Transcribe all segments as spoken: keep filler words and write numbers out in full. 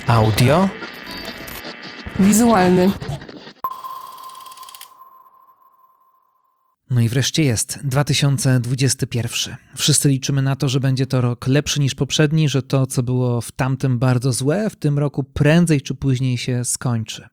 Audio. Wizualny. No i wreszcie jest dwa tysiące dwudziesty pierwszy. Wszyscy liczymy na to, że będzie to rok lepszy niż poprzedni, że to, co było w tamtym bardzo złe, w tym roku prędzej czy później się skończy.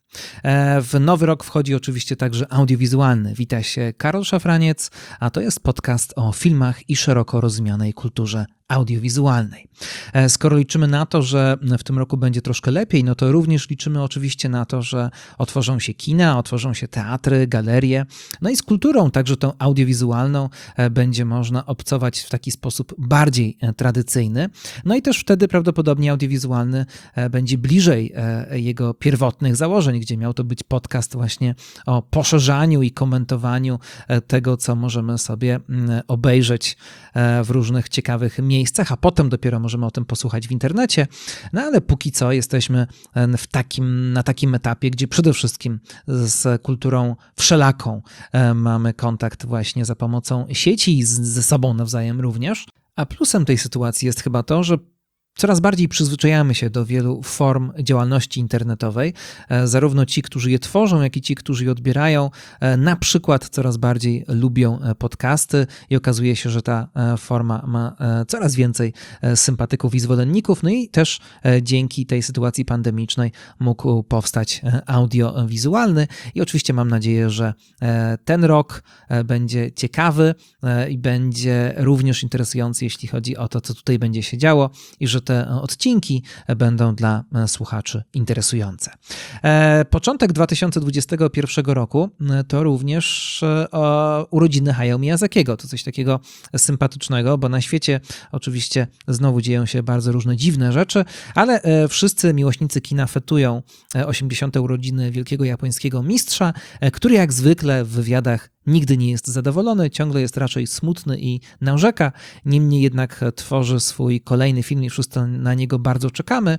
W nowy rok wchodzi oczywiście także audiowizualny. Wita się Karol Szafraniec, a to jest podcast o filmach i szeroko rozumianej kulturze audiowizualnej. Skoro liczymy na to, że w tym roku będzie troszkę lepiej, no to również liczymy oczywiście na to, że otworzą się kina, otworzą się teatry, galerie. No i z kulturą, także tą audiowizualną, będzie można obcować w taki sposób bardziej tradycyjny. No i też wtedy prawdopodobnie audiowizualny będzie bliżej jego pierwotnych założeń, gdzie miał to być podcast właśnie o poszerzaniu i komentowaniu tego, co możemy sobie obejrzeć w różnych ciekawych miejscach, a potem dopiero możemy o tym posłuchać w internecie. No ale póki co jesteśmy w takim, na takim etapie, gdzie przede wszystkim z kulturą wszelaką mamy kontakt właśnie za pomocą sieci i ze sobą nawzajem również. A plusem tej sytuacji jest chyba to, że coraz bardziej przyzwyczajamy się do wielu form działalności internetowej. Zarówno ci, którzy je tworzą, jak i ci, którzy je odbierają, na przykład coraz bardziej lubią podcasty i okazuje się, że ta forma ma coraz więcej sympatyków i zwolenników. No i też dzięki tej sytuacji pandemicznej mógł powstać audiowizualny i oczywiście mam nadzieję, że ten rok będzie ciekawy i będzie również interesujący, jeśli chodzi o to, co tutaj będzie się działo i że te odcinki będą dla słuchaczy interesujące. Początek dwa tysiące dwudziestego pierwszego roku to również urodziny Hayao Miyazakiego. To coś takiego sympatycznego, bo na świecie oczywiście znowu dzieją się bardzo różne dziwne rzeczy, ale wszyscy miłośnicy kina fetują osiemdziesiąte urodziny wielkiego japońskiego mistrza, który jak zwykle w wywiadach nigdy nie jest zadowolony, ciągle jest raczej smutny i narzeka, niemniej jednak tworzy swój kolejny film i wszyscy na niego bardzo czekamy.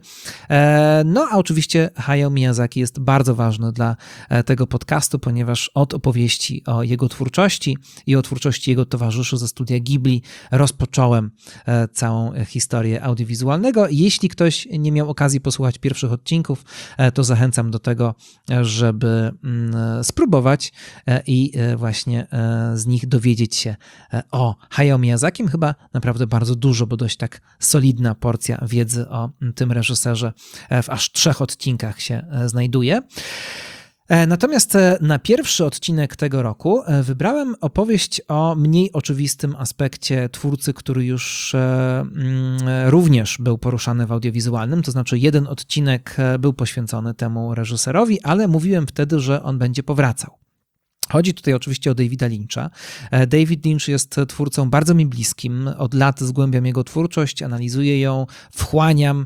No a oczywiście Hayao Miyazaki jest bardzo ważny dla tego podcastu, ponieważ od opowieści o jego twórczości i o twórczości jego towarzyszy ze studia Ghibli rozpocząłem całą historię audiowizualnego. Jeśli ktoś nie miał okazji posłuchać pierwszych odcinków, to zachęcam do tego, żeby spróbować i właśnie właśnie z nich dowiedzieć się o Hayao Miyazakim. Chyba naprawdę bardzo dużo, bo dość tak solidna porcja wiedzy o tym reżyserze w aż trzech odcinkach się znajduje. Natomiast na pierwszy odcinek tego roku wybrałem opowieść o mniej oczywistym aspekcie twórcy, który już również był poruszany w audiowizualnym, to znaczy jeden odcinek był poświęcony temu reżyserowi, ale mówiłem wtedy, że on będzie powracał. Chodzi tutaj oczywiście o Davida Lyncha. David Lynch jest twórcą bardzo mi bliskim. Od lat zgłębiam jego twórczość, analizuję ją, wchłaniam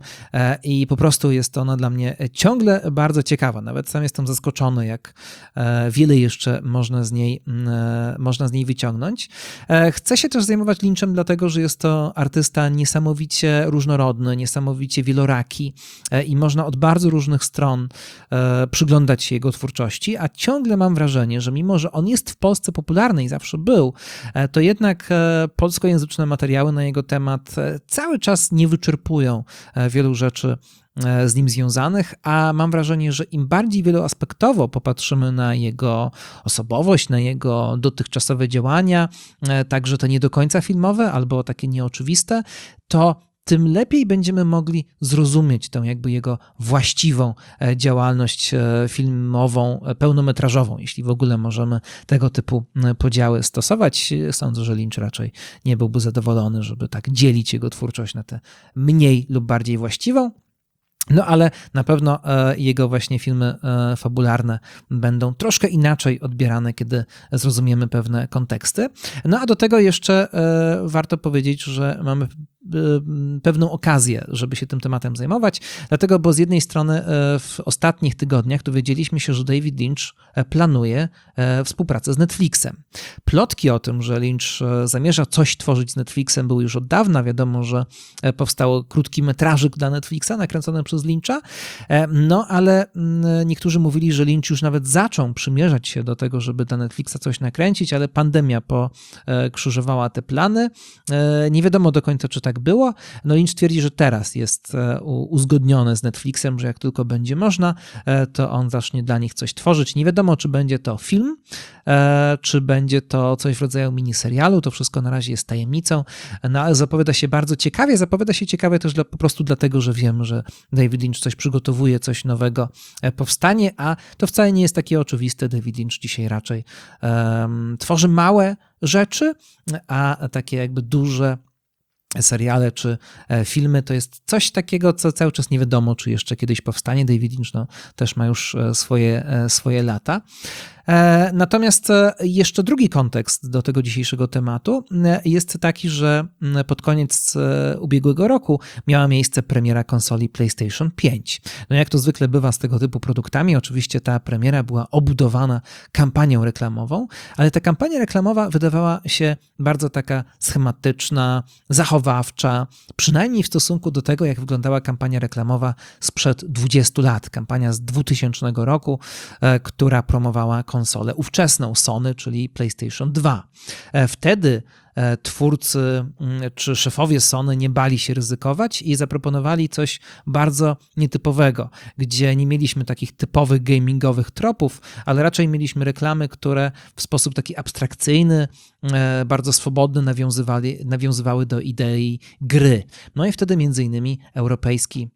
i po prostu jest ona dla mnie ciągle bardzo ciekawa. Nawet sam jestem zaskoczony, jak wiele jeszcze można z niej, można z niej wyciągnąć. Chcę się też zajmować Lynchem, dlatego że jest to artysta niesamowicie różnorodny, niesamowicie wieloraki i można od bardzo różnych stron przyglądać się jego twórczości, a ciągle mam wrażenie, że mimo że on jest w Polsce popularny i zawsze był, to jednak polskojęzyczne materiały na jego temat cały czas nie wyczerpują wielu rzeczy z nim związanych, a mam wrażenie, że im bardziej wieloaspektowo popatrzymy na jego osobowość, na jego dotychczasowe działania, także te nie do końca filmowe albo takie nieoczywiste, to tym lepiej będziemy mogli zrozumieć tę jakby jego właściwą działalność filmową, pełnometrażową, jeśli w ogóle możemy tego typu podziały stosować. Sądzę, że Lynch raczej nie byłby zadowolony, żeby tak dzielić jego twórczość na tę mniej lub bardziej właściwą. No ale na pewno jego właśnie filmy fabularne będą troszkę inaczej odbierane, kiedy zrozumiemy pewne konteksty. No a do tego jeszcze warto powiedzieć, że mamy pewną okazję, żeby się tym tematem zajmować, dlatego, bo z jednej strony w ostatnich tygodniach dowiedzieliśmy się, że David Lynch planuje współpracę z Netflixem. Plotki o tym, że Lynch zamierza coś tworzyć z Netflixem, były już od dawna. Wiadomo, że powstał krótki metrażyk dla Netflixa nakręcony przez Lyncha, no ale niektórzy mówili, że Lynch już nawet zaczął przymierzać się do tego, żeby dla Netflixa coś nakręcić, ale pandemia pokrzyżowała te plany. Nie wiadomo do końca, czy tak tak było. No Lynch twierdzi, że teraz jest uzgodnione z Netflixem, że jak tylko będzie można, to on zacznie dla nich coś tworzyć. Nie wiadomo, czy będzie to film, czy będzie to coś w rodzaju miniserialu, to wszystko na razie jest tajemnicą, no ale zapowiada się bardzo ciekawie, zapowiada się ciekawie też dla, po prostu dlatego, że wiem, że David Lynch coś przygotowuje, coś nowego powstanie, a to wcale nie jest takie oczywiste. David Lynch dzisiaj raczej um, tworzy małe rzeczy, a takie jakby duże seriale czy filmy to jest coś takiego, co cały czas nie wiadomo, czy jeszcze kiedyś powstanie. David Lynch no, też ma już swoje, swoje lata. Natomiast jeszcze drugi kontekst do tego dzisiejszego tematu jest taki, że pod koniec ubiegłego roku miała miejsce premiera konsoli PlayStation pięć. No jak to zwykle bywa z tego typu produktami, oczywiście ta premiera była obudowana kampanią reklamową, ale ta kampania reklamowa wydawała się bardzo taka schematyczna, zachowawcza, przynajmniej w stosunku do tego, jak wyglądała kampania reklamowa sprzed dwudziestu lat. Kampania z dwutysięcznego roku, która promowała konsolę ówczesną Sony, czyli PlayStation dwa. Wtedy twórcy czy szefowie Sony nie bali się ryzykować i zaproponowali coś bardzo nietypowego, gdzie nie mieliśmy takich typowych gamingowych tropów, ale raczej mieliśmy reklamy, które w sposób taki abstrakcyjny, bardzo swobodny nawiązywali, nawiązywały do idei gry. No i wtedy między innymi europejski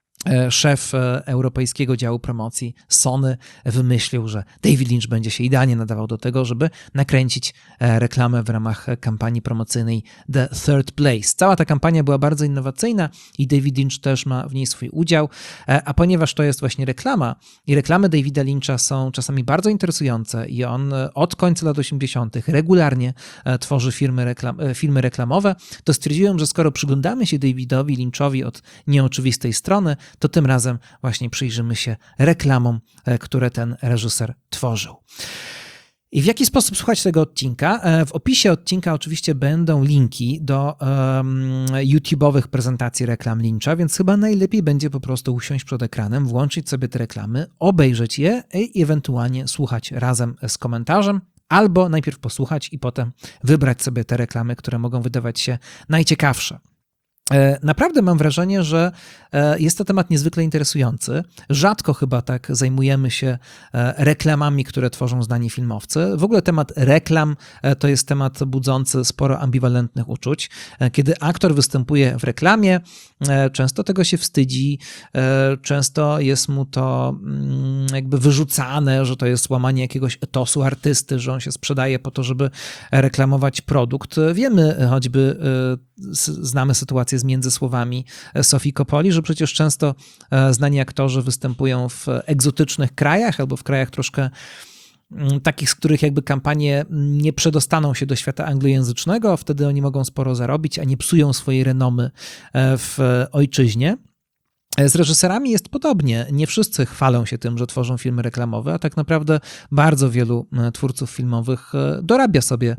szef europejskiego działu promocji Sony wymyślił, że David Lynch będzie się idealnie nadawał do tego, żeby nakręcić reklamę w ramach kampanii promocyjnej The Third Place. Cała ta kampania była bardzo innowacyjna i David Lynch też ma w niej swój udział, a ponieważ to jest właśnie reklama i reklamy Davida Lyncha są czasami bardzo interesujące i on od końca lat osiemdziesiątych regularnie tworzy firmy, reklam, filmy reklamowe, to stwierdziłem, że skoro przyglądamy się Davidowi Lynchowi od nieoczywistej strony, to tym razem właśnie przyjrzymy się reklamom, które ten reżyser tworzył. I w jaki sposób słuchać tego odcinka? W opisie odcinka oczywiście będą linki do um, YouTube'owych prezentacji reklam Lyncha, więc chyba najlepiej będzie po prostu usiąść przed ekranem, włączyć sobie te reklamy, obejrzeć je i ewentualnie słuchać razem z komentarzem, albo najpierw posłuchać i potem wybrać sobie te reklamy, które mogą wydawać się najciekawsze. Naprawdę mam wrażenie, że jest to temat niezwykle interesujący. Rzadko chyba tak zajmujemy się reklamami, które tworzą znani filmowcy. W ogóle temat reklam to jest temat budzący sporo ambiwalentnych uczuć. Kiedy aktor występuje w reklamie, często tego się wstydzi, często jest mu to jakby wyrzucane, że to jest łamanie jakiegoś etosu artysty, że on się sprzedaje po to, żeby reklamować produkt. Wiemy choćby, znamy sytuację z Między słowami Sofii Coppoli, że przecież często znani aktorzy występują w egzotycznych krajach albo w krajach troszkę takich, z których jakby kampanie nie przedostaną się do świata anglojęzycznego, wtedy oni mogą sporo zarobić, a nie psują swojej renomy w ojczyźnie. Z reżyserami jest podobnie. Nie wszyscy chwalą się tym, że tworzą filmy reklamowe, a tak naprawdę bardzo wielu twórców filmowych dorabia sobie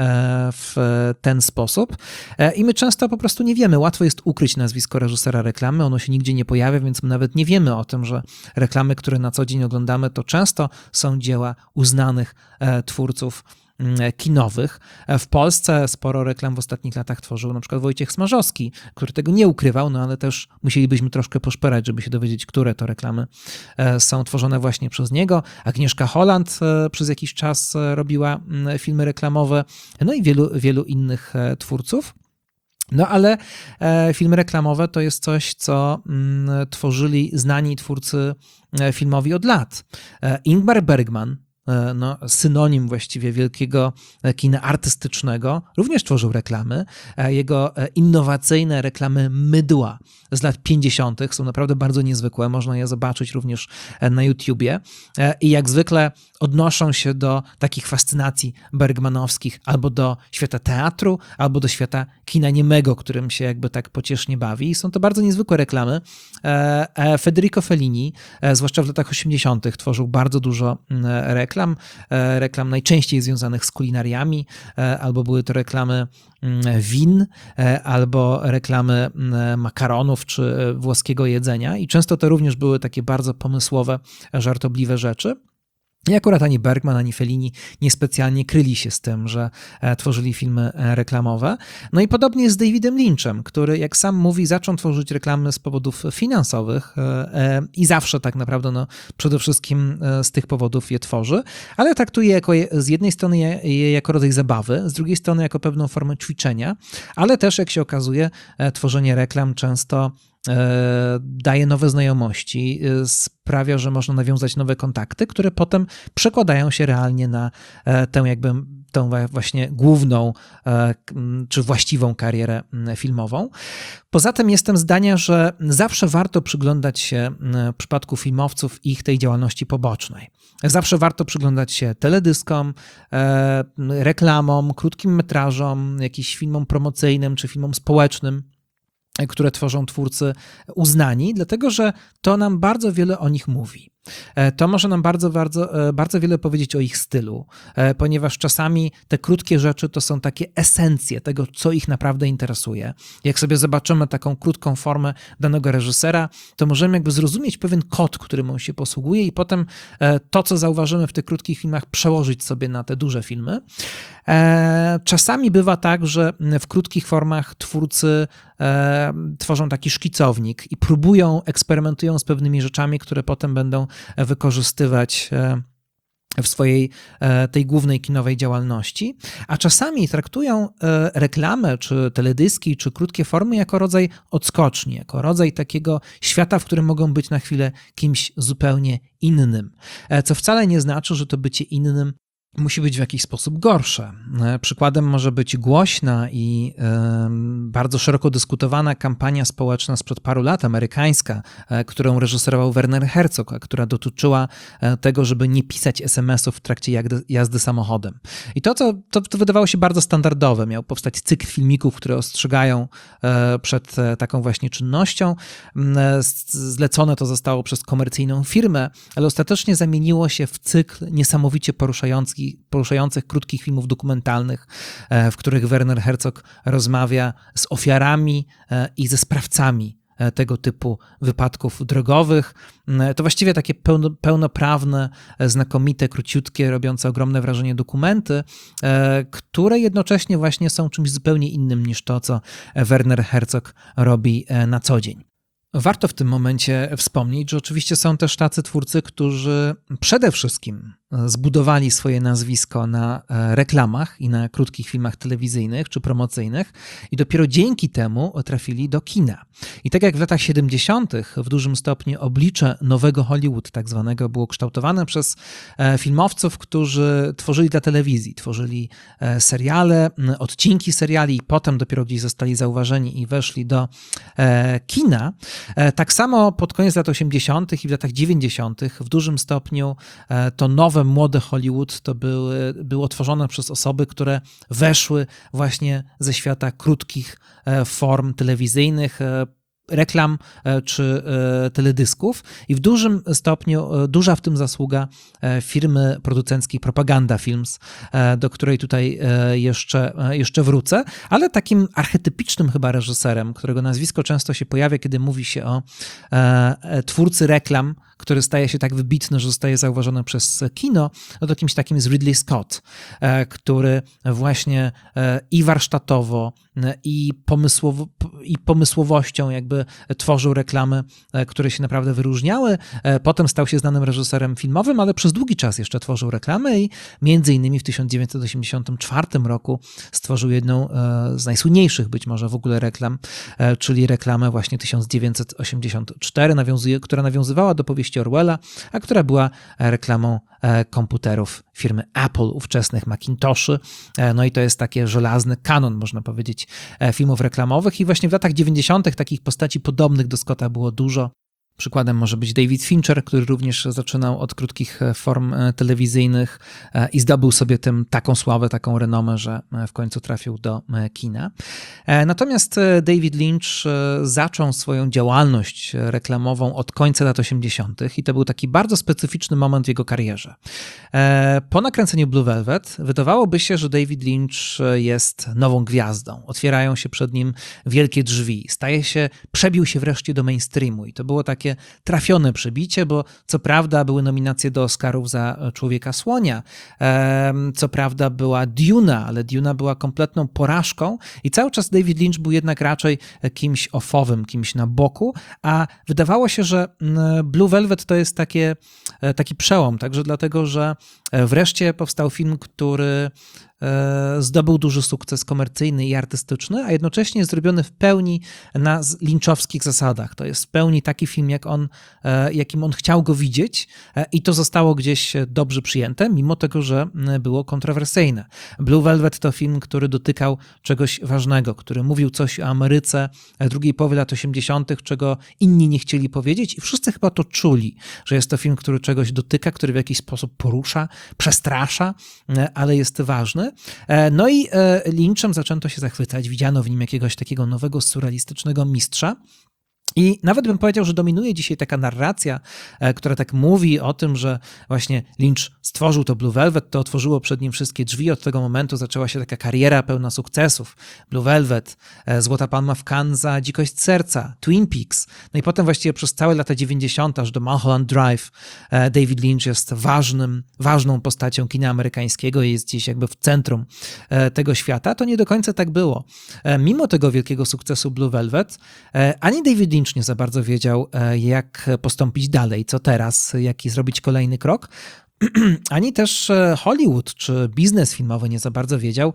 w ten sposób i my często po prostu nie wiemy. Łatwo jest ukryć nazwisko reżysera reklamy, ono się nigdzie nie pojawia, więc my nawet nie wiemy o tym, że reklamy, które na co dzień oglądamy, to często są dzieła uznanych twórców kinowych. W Polsce sporo reklam w ostatnich latach tworzył na przykład Wojciech Smarzowski, który tego nie ukrywał, no ale też musielibyśmy troszkę poszperać, żeby się dowiedzieć, które to reklamy są tworzone właśnie przez niego. Agnieszka Holland przez jakiś czas robiła filmy reklamowe, no i wielu, wielu innych twórców. No ale filmy reklamowe to jest coś, co tworzyli znani twórcy filmowi od lat. Ingmar Bergman, no, synonim właściwie wielkiego kina artystycznego, również tworzył reklamy. Jego innowacyjne reklamy mydła z lat pięćdziesiątych są naprawdę bardzo niezwykłe. Można je zobaczyć również na YouTubie. I jak zwykle odnoszą się do takich fascynacji bergmanowskich albo do świata teatru, albo do świata kina niemego, którym się jakby tak pociesznie bawi. I są to bardzo niezwykłe reklamy. Federico Fellini, zwłaszcza w latach osiemdziesiątych, tworzył bardzo dużo reklam. Reklam najczęściej związanych z kulinariami, albo były to reklamy win, albo reklamy makaronów czy włoskiego jedzenia. I często to również były takie bardzo pomysłowe, żartobliwe rzeczy. I akurat ani Bergman, ani Fellini niespecjalnie kryli się z tym, że tworzyli filmy reklamowe. No i podobnie jest z Davidem Lynchem, który, jak sam mówi, zaczął tworzyć reklamy z powodów finansowych i zawsze tak naprawdę no, przede wszystkim z tych powodów je tworzy, ale traktuje jako, z jednej strony je jako rodzaj zabawy, z drugiej strony jako pewną formę ćwiczenia, ale też, jak się okazuje, tworzenie reklam często daje nowe znajomości, sprawia, że można nawiązać nowe kontakty, które potem przekładają się realnie na tę jakby tą właśnie główną czy właściwą karierę filmową. Poza tym jestem zdania, że zawsze warto przyglądać się w przypadku filmowców ich tej działalności pobocznej. Zawsze warto przyglądać się teledyskom, reklamom, krótkim metrażom, jakimś filmom promocyjnym czy filmom społecznym, które tworzą twórcy uznani, dlatego że to nam bardzo wiele o nich mówi. To może nam bardzo, bardzo, bardzo wiele powiedzieć o ich stylu, ponieważ czasami te krótkie rzeczy to są takie esencje tego, co ich naprawdę interesuje. Jak sobie zobaczymy taką krótką formę danego reżysera, to możemy jakby zrozumieć pewien kod, którym on się posługuje i potem to, co zauważymy w tych krótkich filmach, przełożyć sobie na te duże filmy. Czasami bywa tak, że w krótkich formach twórcy tworzą taki szkicownik i próbują, eksperymentują z pewnymi rzeczami, które potem będą wykorzystywać w swojej tej głównej kinowej działalności, a czasami traktują reklamę, czy teledyski, czy krótkie formy jako rodzaj odskoczni, jako rodzaj takiego świata, w którym mogą być na chwilę kimś zupełnie innym, co wcale nie znaczy, że to bycie innym musi być w jakiś sposób gorsze. Przykładem może być głośna i y, bardzo szeroko dyskutowana kampania społeczna sprzed paru lat, amerykańska, y, którą reżyserował Werner Herzog, a która dotyczyła y, tego, żeby nie pisać es em esów w trakcie jazdy, jazdy samochodem. I to, co, to, to wydawało się bardzo standardowe. Miał powstać cykl filmików, które ostrzegają y, przed y, taką właśnie czynnością. Y, zlecone to zostało przez komercyjną firmę, ale ostatecznie zamieniło się w cykl niesamowicie poruszający poruszających krótkich filmów dokumentalnych, w których Werner Herzog rozmawia z ofiarami i ze sprawcami tego typu wypadków drogowych. To właściwie takie pełno, pełnoprawne, znakomite, króciutkie, robiące ogromne wrażenie dokumenty, które jednocześnie właśnie są czymś zupełnie innym niż to, co Werner Herzog robi na co dzień. Warto w tym momencie wspomnieć, że oczywiście są też tacy twórcy, którzy przede wszystkim zbudowali swoje nazwisko na reklamach i na krótkich filmach telewizyjnych czy promocyjnych i dopiero dzięki temu trafili do kina. I tak jak w latach siedemdziesiątych w dużym stopniu oblicze nowego Hollywood tak zwanego było kształtowane przez filmowców, którzy tworzyli dla telewizji, tworzyli seriale, odcinki seriali i potem dopiero gdzieś zostali zauważeni i weszli do kina. Tak samo pod koniec lat osiemdziesiątych i w latach dziewięćdziesiątych w dużym stopniu to nowe, młode Hollywood to były, było tworzone przez osoby, które weszły właśnie ze świata krótkich form telewizyjnych, reklam czy teledysków i w dużym stopniu duża w tym zasługa firmy producenckiej Propaganda Films, do której tutaj jeszcze, jeszcze wrócę, ale takim archetypicznym chyba reżyserem, którego nazwisko często się pojawia, kiedy mówi się o twórcy reklam, który staje się tak wybitny, że zostaje zauważony przez kino, no to kimś takim jest Ridley Scott, który właśnie i warsztatowo, i, pomysłowo, i pomysłowością jakby tworzył reklamy, które się naprawdę wyróżniały. Potem stał się znanym reżyserem filmowym, ale przez długi czas jeszcze tworzył reklamy i między innymi w tysiąc dziewięćset osiemdziesiątym czwartym roku stworzył jedną z najsłynniejszych być może w ogóle reklam, czyli reklamę właśnie tysiąc dziewięćset osiemdziesiąt cztery, nawiązuje, która nawiązywała do powieści Orwella, a która była reklamą komputerów firmy Apple, ówczesnych Macintoshy. No i to jest taki żelazny kanon, można powiedzieć, filmów reklamowych i właśnie w latach dziewięćdziesiątych takich postaci podobnych do Scotta było dużo. Przykładem może być David Fincher, który również zaczynał od krótkich form telewizyjnych i zdobył sobie tym taką sławę, taką renomę, że w końcu trafił do kina. Natomiast David Lynch zaczął swoją działalność reklamową od końca lat osiemdziesiątych i to był taki bardzo specyficzny moment w jego karierze. Po nakręceniu Blue Velvet wydawałoby się, że David Lynch jest nową gwiazdą. Otwierają się przed nim wielkie drzwi. Staje się, przebił się wreszcie do mainstreamu i to było takie takie trafione przebicie, bo co prawda były nominacje do Oscarów za Człowieka Słonia, co prawda była Duna, ale Duna była kompletną porażką i cały czas David Lynch był jednak raczej kimś offowym, kimś na boku, a wydawało się, że Blue Velvet to jest takie, taki przełom, także dlatego, że wreszcie powstał film, który zdobył duży sukces komercyjny i artystyczny, a jednocześnie jest zrobiony w pełni na lynchowskich zasadach. To jest w pełni taki film, jak on, jakim on chciał go widzieć i to zostało gdzieś dobrze przyjęte, mimo tego, że było kontrowersyjne. Blue Velvet to film, który dotykał czegoś ważnego, który mówił coś o Ameryce drugiej połowy lat osiemdziesiątych, czego inni nie chcieli powiedzieć i wszyscy chyba to czuli, że jest to film, który czegoś dotyka, który w jakiś sposób porusza, przestrasza, ale jest ważny. No i Lynchem zaczęto się zachwycać. Widziano w nim jakiegoś takiego nowego, surrealistycznego mistrza. I nawet bym powiedział, że dominuje dzisiaj taka narracja, która tak mówi o tym, że właśnie Lynch stworzył to Blue Velvet, to otworzyło przed nim wszystkie drzwi. Od tego momentu zaczęła się taka kariera pełna sukcesów. Blue Velvet, Złota Palma w Cannes za Dzikość serca, Twin Peaks. No i potem właściwie przez całe lata dziewięćdziesiąte aż do Mulholland Drive David Lynch jest ważnym, ważną postacią kina amerykańskiego i jest gdzieś jakby w centrum tego świata. To nie do końca tak było. Mimo tego wielkiego sukcesu Blue Velvet, ani David Lynch nie za bardzo wiedział, jak postąpić dalej, co teraz, jaki zrobić kolejny krok. Ani też Hollywood czy biznes filmowy nie za bardzo wiedział,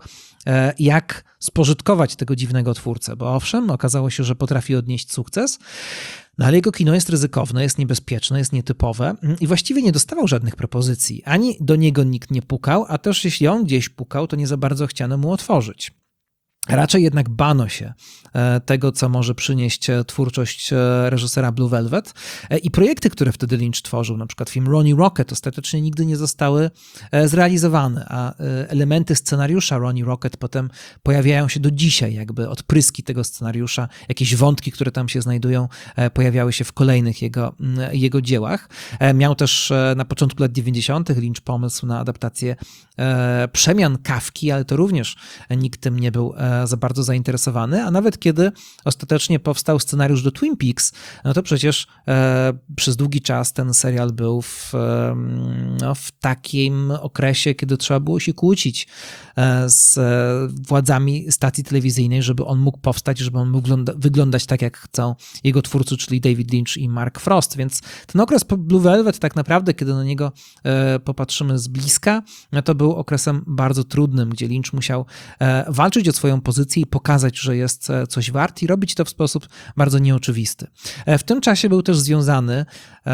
jak spożytkować tego dziwnego twórcę, bo owszem, okazało się, że potrafi odnieść sukces, no ale jego kino jest ryzykowne, jest niebezpieczne, jest nietypowe i właściwie nie dostawał żadnych propozycji. Ani do niego nikt nie pukał, a też jeśli on gdzieś pukał, to nie za bardzo chciano mu otworzyć. Raczej jednak bano się tego, co może przynieść twórczość reżysera Blue Velvet i projekty, które wtedy Lynch tworzył, na przykład film Ronnie Rocket, ostatecznie nigdy nie zostały zrealizowane, a elementy scenariusza Ronnie Rocket potem pojawiają się do dzisiaj, jakby odpryski tego scenariusza, jakieś wątki, które tam się znajdują, pojawiały się w kolejnych jego, jego dziełach. Miał też na początku lat dziewięćdziesiątych Lynch pomysł na adaptację Przemian Kafki, ale to również nikt tym nie był za bardzo zainteresowany, a nawet kiedy ostatecznie powstał scenariusz do Twin Peaks, no to przecież e, przez długi czas ten serial był w, e, no, w takim okresie, kiedy trzeba było się kłócić e, z władzami stacji telewizyjnej, żeby on mógł powstać, żeby on mógł wyglądać tak, jak chcą jego twórcy, czyli David Lynch i Mark Frost, więc ten okres Blue Velvet tak naprawdę, kiedy na niego e, popatrzymy z bliska, no to był okresem bardzo trudnym, gdzie Lynch musiał e, walczyć o swoją pozycję i pokazać, że jest coś wart i robić to w sposób bardzo nieoczywisty. W tym czasie był też związany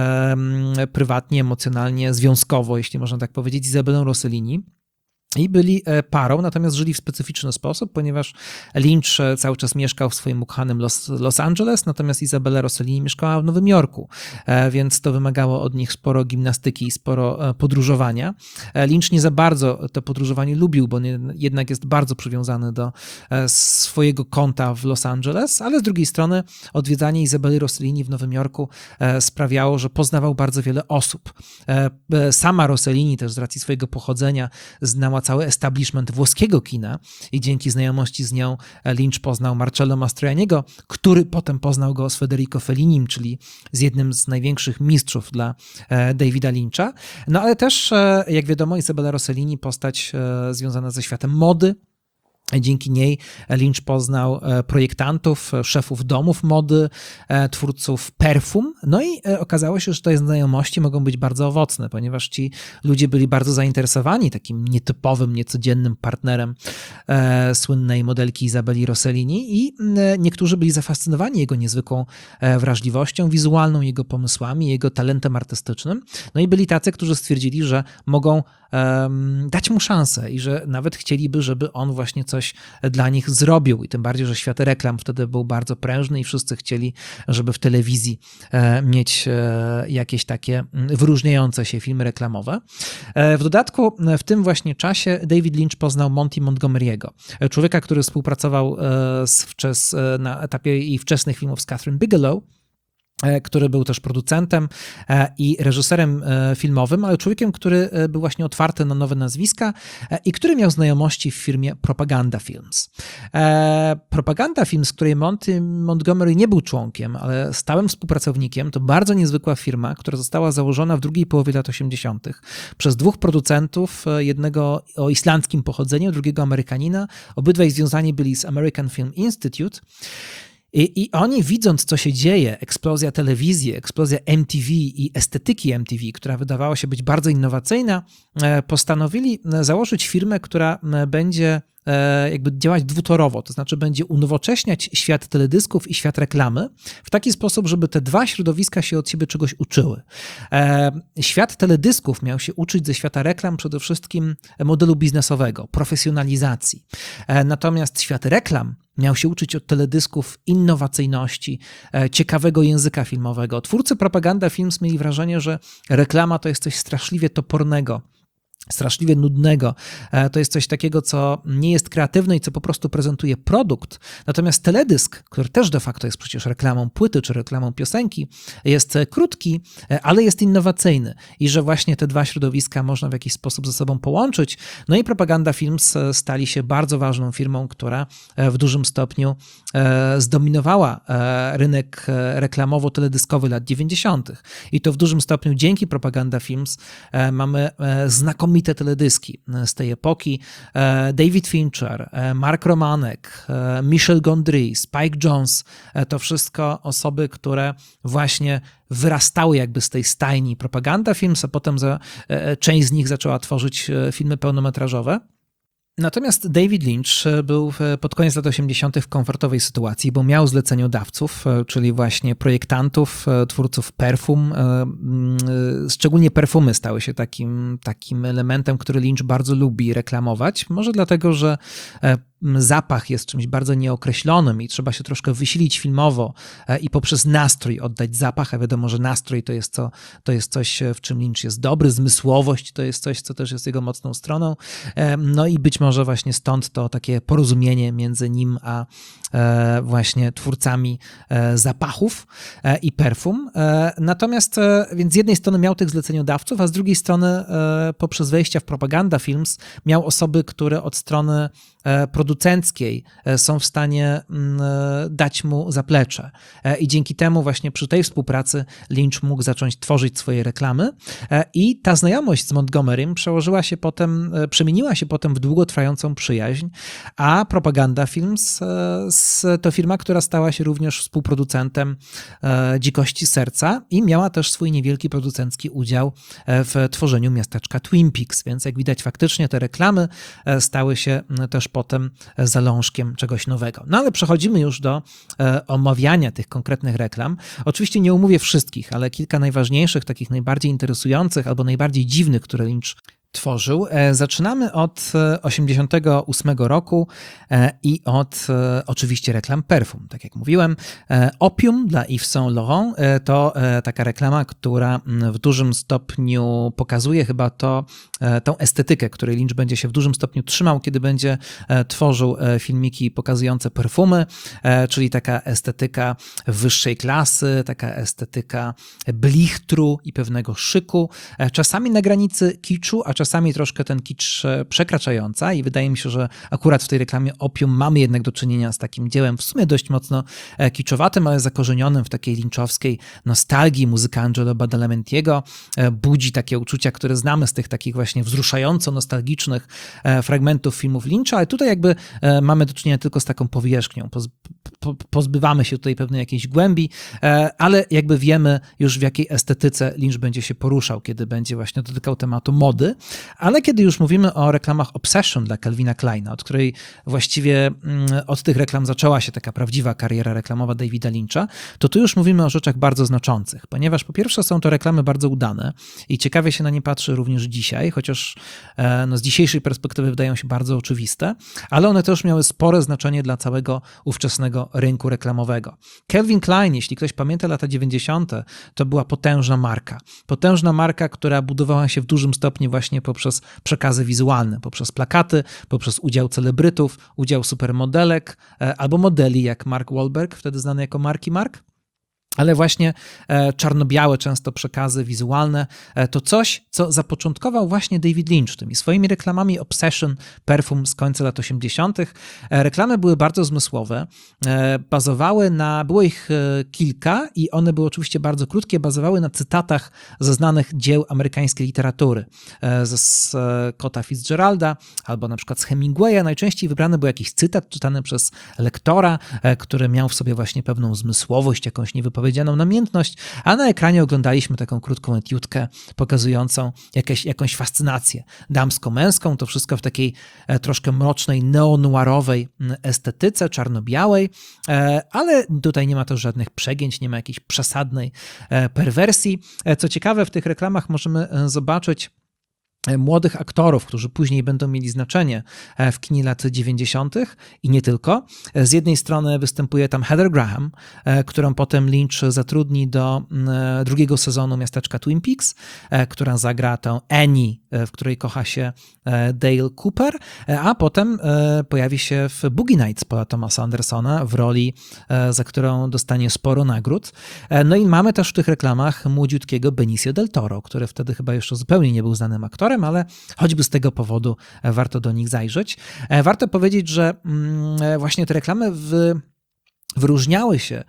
um, prywatnie, emocjonalnie, związkowo, jeśli można tak powiedzieć, z Izabelą Rossellini. I byli parą, natomiast żyli w specyficzny sposób, ponieważ Lynch cały czas mieszkał w swoim ukochanym Los, Los Angeles, natomiast Izabela Rossellini mieszkała w Nowym Jorku, więc to wymagało od nich sporo gimnastyki i sporo podróżowania. Lynch nie za bardzo to podróżowanie lubił, bo nie, jednak jest bardzo przywiązany do swojego kąta w Los Angeles, ale z drugiej strony odwiedzanie Izabeli Rossellini w Nowym Jorku sprawiało, że poznawał bardzo wiele osób. Sama Rossellini też z racji swojego pochodzenia znała cały establishment włoskiego kina i dzięki znajomości z nią Lynch poznał Marcello Mastroianniego, który potem poznał go z Federico Fellinim, czyli z jednym z największych mistrzów dla Davida Lyncha. No ale też, jak wiadomo, Izabela Rossellini, postać związana ze światem mody. Dzięki niej Lynch poznał projektantów, szefów domów mody, twórców perfum. No i okazało się, że te znajomości mogą być bardzo owocne, ponieważ ci ludzie byli bardzo zainteresowani takim nietypowym, niecodziennym partnerem słynnej modelki Izabeli Rossellini i niektórzy byli zafascynowani jego niezwykłą wrażliwością wizualną, jego pomysłami, jego talentem artystycznym. No i byli tacy, którzy stwierdzili, że mogą dać mu szansę i że nawet chcieliby, żeby on właśnie coś dla nich zrobił. I tym bardziej, że świat reklam wtedy był bardzo prężny i wszyscy chcieli, żeby w telewizji mieć jakieś takie wyróżniające się filmy reklamowe. W dodatku w tym właśnie czasie David Lynch poznał Monty Montgomery'ego, człowieka, który współpracował z wczes, na etapie jej wczesnych filmów z Catherine Bigelow. który był też producentem i reżyserem filmowym, ale człowiekiem, który był właśnie otwarty na nowe nazwiska i który miał znajomości w firmie Propaganda Films. Propaganda Films, której Monty Montgomery nie był członkiem, ale stałym współpracownikiem, to bardzo niezwykła firma, która została założona w drugiej połowie lat osiemdziesiątych przez dwóch producentów, jednego o islandzkim pochodzeniu, drugiego Amerykanina. Obydwaj związani byli z American Film Institute. I, I oni, widząc, co się dzieje, eksplozja telewizji, eksplozja M T V i estetyki M T V, która wydawała się być bardzo innowacyjna, postanowili założyć firmę, która będzie jakby działać dwutorowo, to znaczy będzie unowocześniać świat teledysków i świat reklamy w taki sposób, żeby te dwa środowiska się od siebie czegoś uczyły. Świat teledysków miał się uczyć ze świata reklam przede wszystkim modelu biznesowego, profesjonalizacji. Natomiast świat reklam miał się uczyć od teledysków innowacyjności, ciekawego języka filmowego. Twórcy Propaganda Films mieli wrażenie, że reklama to jest coś straszliwie topornego, straszliwie nudnego. To jest coś takiego, co nie jest kreatywne i co po prostu prezentuje produkt. Natomiast teledysk, który też de facto jest przecież reklamą płyty czy reklamą piosenki, jest krótki, ale jest innowacyjny i że właśnie te dwa środowiska można w jakiś sposób ze sobą połączyć. No i Propaganda Films stali się bardzo ważną firmą, która w dużym stopniu zdominowała rynek reklamowo-teledyskowy lat dziewięćdziesiątych. I to w dużym stopniu dzięki Propaganda Films mamy znakomite teledyski z tej epoki. David Fincher, Mark Romanek, Michel Gondry, Spike Jonze, to wszystko osoby, które właśnie wyrastały jakby z tej stajni Propaganda Films, a potem za, część z nich zaczęła tworzyć filmy pełnometrażowe. Natomiast David Lynch był pod koniec lat osiemdziesiątych w komfortowej sytuacji, bo miał zleceniodawców, czyli właśnie projektantów, twórców perfum. Szczególnie perfumy stały się takim, takim elementem, który Lynch bardzo lubi reklamować. Może dlatego, że zapach jest czymś bardzo nieokreślonym i trzeba się troszkę wysilić filmowo i poprzez nastrój oddać zapach, a wiadomo, że nastrój to jest, co, to jest coś, w czym Lynch jest dobry, zmysłowość to jest coś, co też jest jego mocną stroną. No i być może właśnie stąd to takie porozumienie między nim a właśnie twórcami zapachów i perfum. Natomiast więc z jednej strony miał tych zleceniodawców, a z drugiej strony poprzez wejścia w Propaganda Films miał osoby, które od strony producenckiej są w stanie dać mu zaplecze. I dzięki temu właśnie przy tej współpracy Lynch mógł zacząć tworzyć swoje reklamy i ta znajomość z Montgomerym przełożyła się potem, przemieniła się potem w długotrwającą przyjaźń, a Propaganda Films to firma, która stała się również współproducentem Dzikości Serca i miała też swój niewielki producencki udział w tworzeniu miasteczka Twin Peaks, więc jak widać faktycznie te reklamy stały się też potem zalążkiem czegoś nowego. No ale przechodzimy już do omawiania tych konkretnych reklam. Oczywiście nie omówię wszystkich, ale kilka najważniejszych, takich najbardziej interesujących albo najbardziej dziwnych, które Lynch tworzył. Zaczynamy od osiemdziesiątego ósmego roku i od oczywiście reklam perfum. Tak jak mówiłem, Opium dla Yves Saint Laurent to taka reklama, która w dużym stopniu pokazuje chyba to, tą estetykę, której Lynch będzie się w dużym stopniu trzymał, kiedy będzie tworzył filmiki pokazujące perfumy, czyli taka estetyka wyższej klasy, taka estetyka blichtru i pewnego szyku, czasami na granicy kiczu, a czasami troszkę ten kicz przekraczająca i wydaje mi się, że akurat w tej reklamie Opium mamy jednak do czynienia z takim dziełem w sumie dość mocno kiczowatym, ale zakorzenionym w takiej lynchowskiej nostalgii. Muzyka Angelo Badalamentiego budzi takie uczucia, które znamy z tych takich właśnie wzruszająco nostalgicznych fragmentów filmów Lyncha, ale tutaj jakby mamy do czynienia tylko z taką powierzchnią. Pozbywamy się tutaj pewnej jakiejś głębi, ale jakby wiemy już, w jakiej estetyce Lynch będzie się poruszał, kiedy będzie właśnie dotykał tematu mody. Ale kiedy już mówimy o reklamach Obsession dla Calvina Kleina, od której właściwie od tych reklam zaczęła się taka prawdziwa kariera reklamowa Davida Lyncha, to tu już mówimy o rzeczach bardzo znaczących, ponieważ po pierwsze są to reklamy bardzo udane i ciekawie się na nie patrzy również dzisiaj, chociaż no, z dzisiejszej perspektywy wydają się bardzo oczywiste, ale one też miały spore znaczenie dla całego ówczesnego rynku reklamowego. Calvin Klein, jeśli ktoś pamięta lata dziewięćdziesiąte, to była potężna marka. Potężna marka, która budowała się w dużym stopniu właśnie poprzez przekazy wizualne, poprzez plakaty, poprzez udział celebrytów, udział supermodelek albo modeli jak Mark Wahlberg, wtedy znany jako Marky Mark. ale właśnie e, czarno-białe często przekazy wizualne e, to coś, co zapoczątkował właśnie David Lynch tymi swoimi reklamami Obsession, Perfum z końca lat osiemdziesiątych. E, reklamy były bardzo zmysłowe, e, bazowały na, było ich e, kilka i one były oczywiście bardzo krótkie, bazowały na cytatach ze znanych dzieł amerykańskiej literatury, e, z, z Scotta Fitzgeralda albo na przykład z Hemingwaya. Najczęściej wybrany był jakiś cytat czytany przez lektora, e, który miał w sobie właśnie pewną zmysłowość, jakąś niewypowiedzianą namiętność, a na ekranie oglądaliśmy taką krótką etiudkę pokazującą jakieś, jakąś fascynację damsko-męską, to wszystko w takiej e, troszkę mrocznej, neo-noirowej estetyce, czarno-białej, e, ale tutaj nie ma też żadnych przegięć, nie ma jakiejś przesadnej e, perwersji. E, co ciekawe, w tych reklamach możemy e, zobaczyć młodych aktorów, którzy później będą mieli znaczenie w kinie lat dziewięćdziesiątych i nie tylko. Z jednej strony występuje tam Heather Graham, którą potem Lynch zatrudni do drugiego sezonu Miasteczka Twin Peaks, która zagra tę Annie, w której kocha się Dale Cooper, a potem pojawi się w Boogie Nights Paula Thomasa Andersona w roli, za którą dostanie sporo nagród. No i mamy też w tych reklamach młodziutkiego Benicio del Toro, który wtedy chyba jeszcze zupełnie nie był znanym aktorem, ale choćby z tego powodu warto do nich zajrzeć. Warto powiedzieć, że właśnie te reklamy w wyróżniały się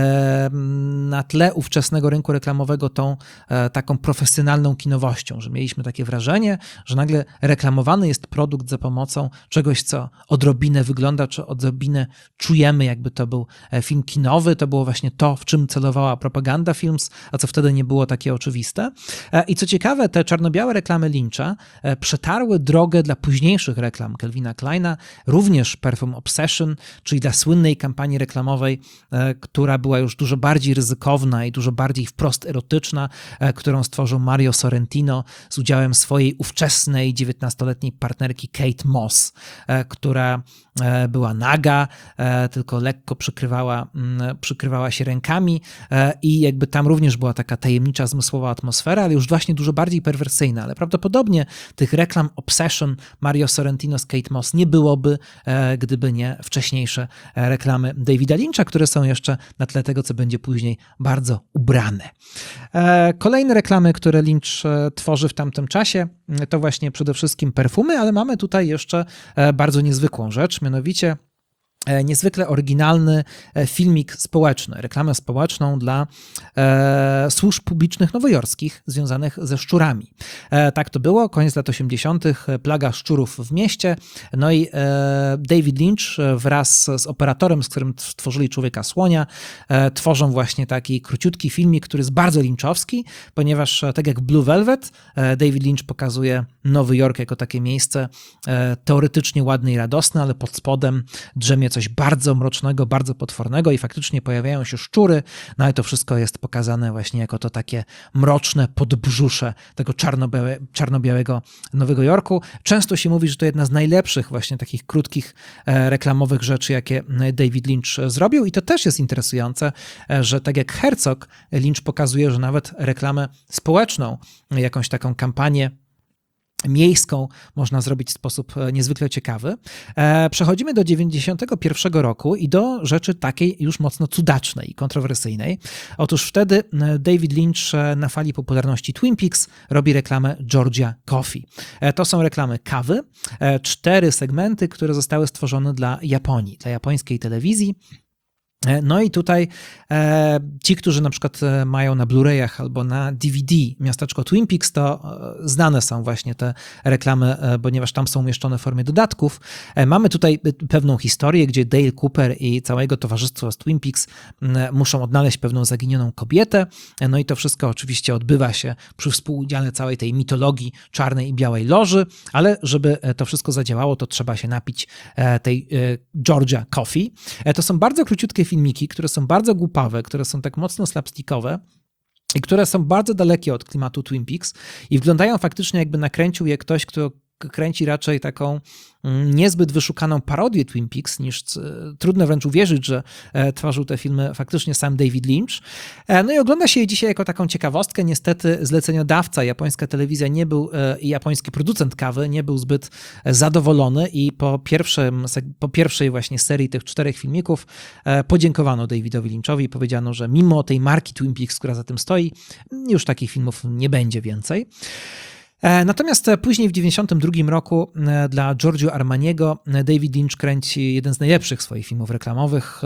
na tle ówczesnego rynku reklamowego tą taką profesjonalną kinowością, że mieliśmy takie wrażenie, że nagle reklamowany jest produkt za pomocą czegoś, co odrobinę wygląda, czy odrobinę czujemy, jakby to był film kinowy. To było właśnie to, w czym celowała Propaganda Films, a co wtedy nie było takie oczywiste. I co ciekawe, te czarno-białe reklamy Lyncha przetarły drogę dla późniejszych reklam Calvina Kleina, również Perfum Obsession, czyli dla słynnej kampanii reklamowej, która była już dużo bardziej ryzykowna i dużo bardziej wprost erotyczna, którą stworzył Mario Sorrentino z udziałem swojej ówczesnej dziewiętnastoletniej partnerki Kate Moss, która była naga, tylko lekko przykrywała, przykrywała się rękami i jakby tam również była taka tajemnicza, zmysłowa atmosfera, ale już właśnie dużo bardziej perwersyjna. Ale prawdopodobnie tych reklam Obsession Mario Sorrentino z Kate Moss nie byłoby, gdyby nie wcześniejsze reklamy Davida Lyncha, które są jeszcze na tle tego, co będzie później bardzo ubrane. Kolejne reklamy, które Lynch tworzy w tamtym czasie, to właśnie przede wszystkim perfumy, ale mamy tutaj jeszcze bardzo niezwykłą rzecz, mianowicie niezwykle oryginalny filmik społeczny, reklamę społeczną dla e, służb publicznych nowojorskich związanych ze szczurami. E, tak to było, koniec lat osiemdziesiątych, plaga szczurów w mieście, no i e, David Lynch wraz z operatorem, z którym stworzyli Człowieka Słonia, e, tworzą właśnie taki króciutki filmik, który jest bardzo lynchowski, ponieważ tak jak Blue Velvet, e, David Lynch pokazuje Nowy Jork jako takie miejsce e, teoretycznie ładne i radosne, ale pod spodem drzemie coś bardzo mrocznego, bardzo potwornego i faktycznie pojawiają się szczury, no ale to wszystko jest pokazane właśnie jako to takie mroczne podbrzusze tego czarno-białe, czarno-białego Nowego Jorku. Często się mówi, że to jedna z najlepszych właśnie takich krótkich e, reklamowych rzeczy, jakie David Lynch zrobił i to też jest interesujące, e, że tak jak Herzog, Lynch pokazuje, że nawet reklamę społeczną, jakąś taką kampanię miejską można zrobić w sposób niezwykle ciekawy. Przechodzimy do dziewięćdziesiątego pierwszego roku i do rzeczy takiej już mocno cudacznej i kontrowersyjnej. Otóż wtedy David Lynch na fali popularności Twin Peaks robi reklamę Georgia Coffee. To są reklamy kawy, cztery segmenty, które zostały stworzone dla Japonii, dla japońskiej telewizji. No i tutaj e, ci, którzy na przykład mają na Blu-rayach albo na D V D Miasteczko Twin Peaks, to e, znane są właśnie te reklamy, e, ponieważ tam są umieszczone w formie dodatków. E, mamy tutaj pewną historię, gdzie Dale Cooper i całe jego towarzystwo z Twin Peaks e, muszą odnaleźć pewną zaginioną kobietę. E, no i to wszystko oczywiście odbywa się przy współudziale całej tej mitologii czarnej i białej loży, ale żeby to wszystko zadziałało, to trzeba się napić e, tej e, Georgia Coffee. E, to są bardzo króciutkie filmiki, które są bardzo głupawe, które są tak mocno slapstickowe i które są bardzo dalekie od klimatu Twin Peaks i wyglądają faktycznie, jakby nakręcił je ktoś, kto kręci raczej taką niezbyt wyszukaną parodię Twin Peaks, niż trudno wręcz uwierzyć, że tworzył te filmy faktycznie sam David Lynch. No i ogląda się je dzisiaj jako taką ciekawostkę. Niestety zleceniodawca, japońska telewizja nie był i japoński producent kawy nie był zbyt zadowolony i po, pierwszym, po pierwszej właśnie serii tych czterech filmików podziękowano Davidowi Lynchowi i powiedziano, że mimo tej marki Twin Peaks, która za tym stoi, już takich filmów nie będzie więcej. Natomiast później w dziewięćdziesiątym drugim roku dla Giorgio Armaniego David Lynch kręci jeden z najlepszych swoich filmów reklamowych,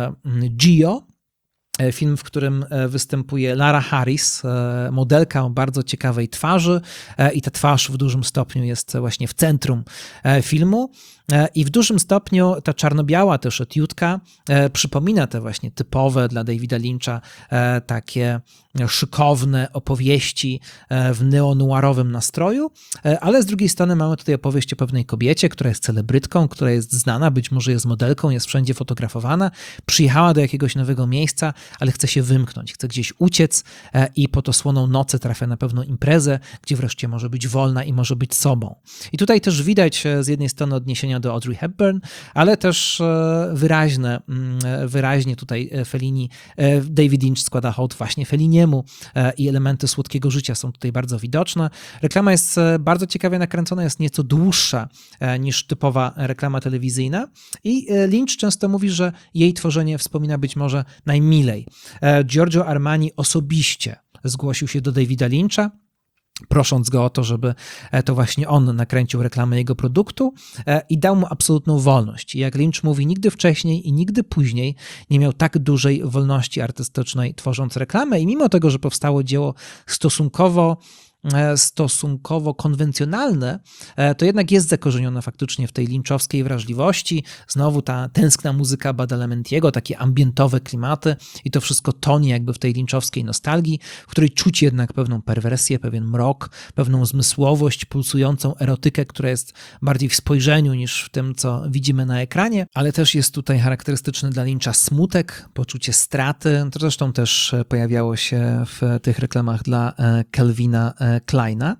Gio. Film, w którym występuje Lara Harris, modelka o bardzo ciekawej twarzy i ta twarz w dużym stopniu jest właśnie w centrum filmu i w dużym stopniu ta czarno-biała też etiudka przypomina te właśnie typowe dla Davida Lyncha takie szykowne opowieści w neonuarowym nastroju, ale z drugiej strony mamy tutaj opowieść o pewnej kobiecie, która jest celebrytką, która jest znana, być może jest modelką, jest wszędzie fotografowana, przyjechała do jakiegoś nowego miejsca, ale chce się wymknąć, chce gdzieś uciec i pod osłoną nocy trafia na pewną imprezę, gdzie wreszcie może być wolna i może być sobą. I tutaj też widać z jednej strony odniesienia do Audrey Hepburn, ale też wyraźne, wyraźnie tutaj Fellini, David Lynch składa hołd właśnie Felliniemu i elementy słodkiego życia są tutaj bardzo widoczne. Reklama jest bardzo ciekawie nakręcona, jest nieco dłuższa niż typowa reklama telewizyjna i Lynch często mówi, że jej tworzenie wspomina być może najmilej. Giorgio Armani osobiście zgłosił się do Davida Lyncha, prosząc go o to, żeby to właśnie on nakręcił reklamę jego produktu i dał mu absolutną wolność. I jak Lynch mówi, nigdy wcześniej i nigdy później nie miał tak dużej wolności artystycznej tworząc reklamę i mimo tego, że powstało dzieło stosunkowo stosunkowo konwencjonalne, to jednak jest zakorzenione faktycznie w tej lynchowskiej wrażliwości. Znowu ta tęskna muzyka Badalamentiego, takie ambientowe klimaty i to wszystko tonie jakby w tej lynchowskiej nostalgii, w której czuć jednak pewną perwersję, pewien mrok, pewną zmysłowość, pulsującą erotykę, która jest bardziej w spojrzeniu niż w tym, co widzimy na ekranie, ale też jest tutaj charakterystyczny dla Lyncha smutek, poczucie straty. To zresztą też pojawiało się w tych reklamach dla Calvina Kleina.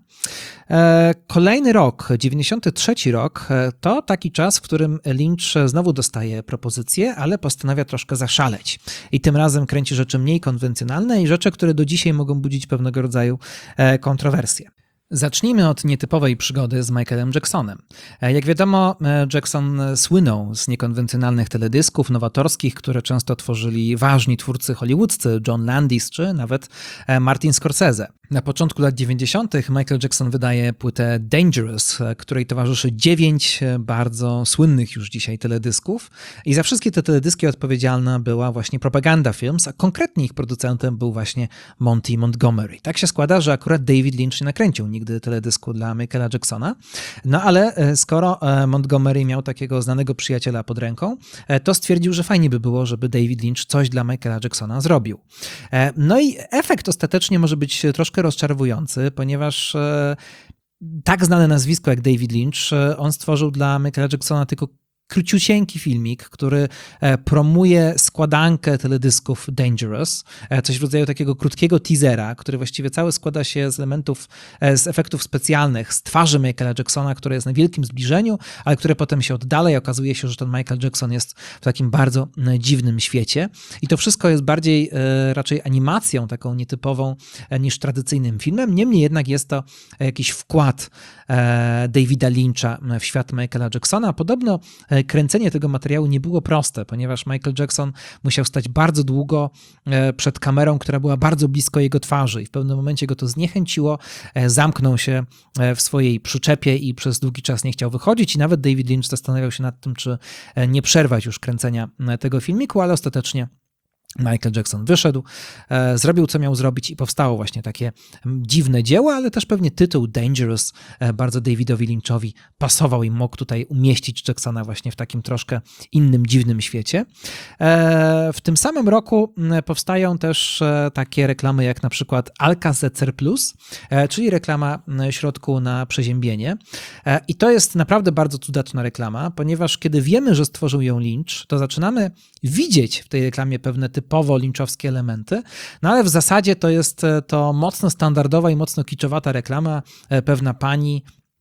Kolejny rok, dziewięćdziesiąty trzeci rok, to taki czas, w którym Lynch znowu dostaje propozycję, ale postanawia troszkę zaszaleć. I tym razem kręci rzeczy mniej konwencjonalne i rzeczy, które do dzisiaj mogą budzić pewnego rodzaju kontrowersje. Zacznijmy od nietypowej przygody z Michaelem Jacksonem. Jak wiadomo, Jackson słynął z niekonwencjonalnych teledysków nowatorskich, które często tworzyli ważni twórcy hollywoodzcy, John Landis czy nawet Martin Scorsese. Na początku lat dziewięćdziesiątych Michael Jackson wydaje płytę Dangerous, której towarzyszy dziewięć bardzo słynnych już dzisiaj teledysków i za wszystkie te teledyski odpowiedzialna była właśnie Propaganda Films, a konkretnie ich producentem był właśnie Monty Montgomery. Tak się składa, że akurat David Lynch nie nakręcił nigdy teledysku dla Michaela Jacksona, no ale skoro Montgomery miał takiego znanego przyjaciela pod ręką, to stwierdził, że fajnie by było, żeby David Lynch coś dla Michaela Jacksona zrobił. No i efekt ostatecznie może być troszkę rozczarowujący, ponieważ tak znane nazwisko jak David Lynch, on stworzył dla Michaela Jacksona tylko króciusieńki filmik, który promuje składankę teledysków Dangerous, coś w rodzaju takiego krótkiego teasera, który właściwie cały składa się z elementów, z efektów specjalnych, z twarzy Michaela Jacksona, która jest na wielkim zbliżeniu, ale które potem się oddala i okazuje się, że ten Michael Jackson jest w takim bardzo dziwnym świecie. I to wszystko jest bardziej raczej animacją, taką nietypową niż tradycyjnym filmem. Niemniej jednak jest to jakiś wkład Davida Lyncha w świat Michaela Jacksona. Podobno kręcenie tego materiału nie było proste, ponieważ Michael Jackson musiał stać bardzo długo przed kamerą, która była bardzo blisko jego twarzy i w pewnym momencie go to zniechęciło, zamknął się w swojej przyczepie i przez długi czas nie chciał wychodzić i nawet David Lynch zastanawiał się nad tym, czy nie przerwać już kręcenia tego filmiku, ale ostatecznie Michael Jackson wyszedł, e, zrobił co miał zrobić i powstało właśnie takie dziwne dzieło, ale też pewnie tytuł Dangerous e, bardzo Davidowi Lynchowi pasował i mógł tutaj umieścić Jacksona właśnie w takim troszkę innym, dziwnym świecie. E, w tym samym roku powstają też e, takie reklamy jak na przykład Alka-Seltzer Plus, e, czyli reklama środku na przeziębienie. E, I to jest naprawdę bardzo cudaczna reklama, ponieważ kiedy wiemy, że stworzył ją Lynch, to zaczynamy widzieć w tej reklamie pewne typowo lynchowskie elementy, no ale w zasadzie to jest to mocno standardowa i mocno kiczowata reklama. Pewna pani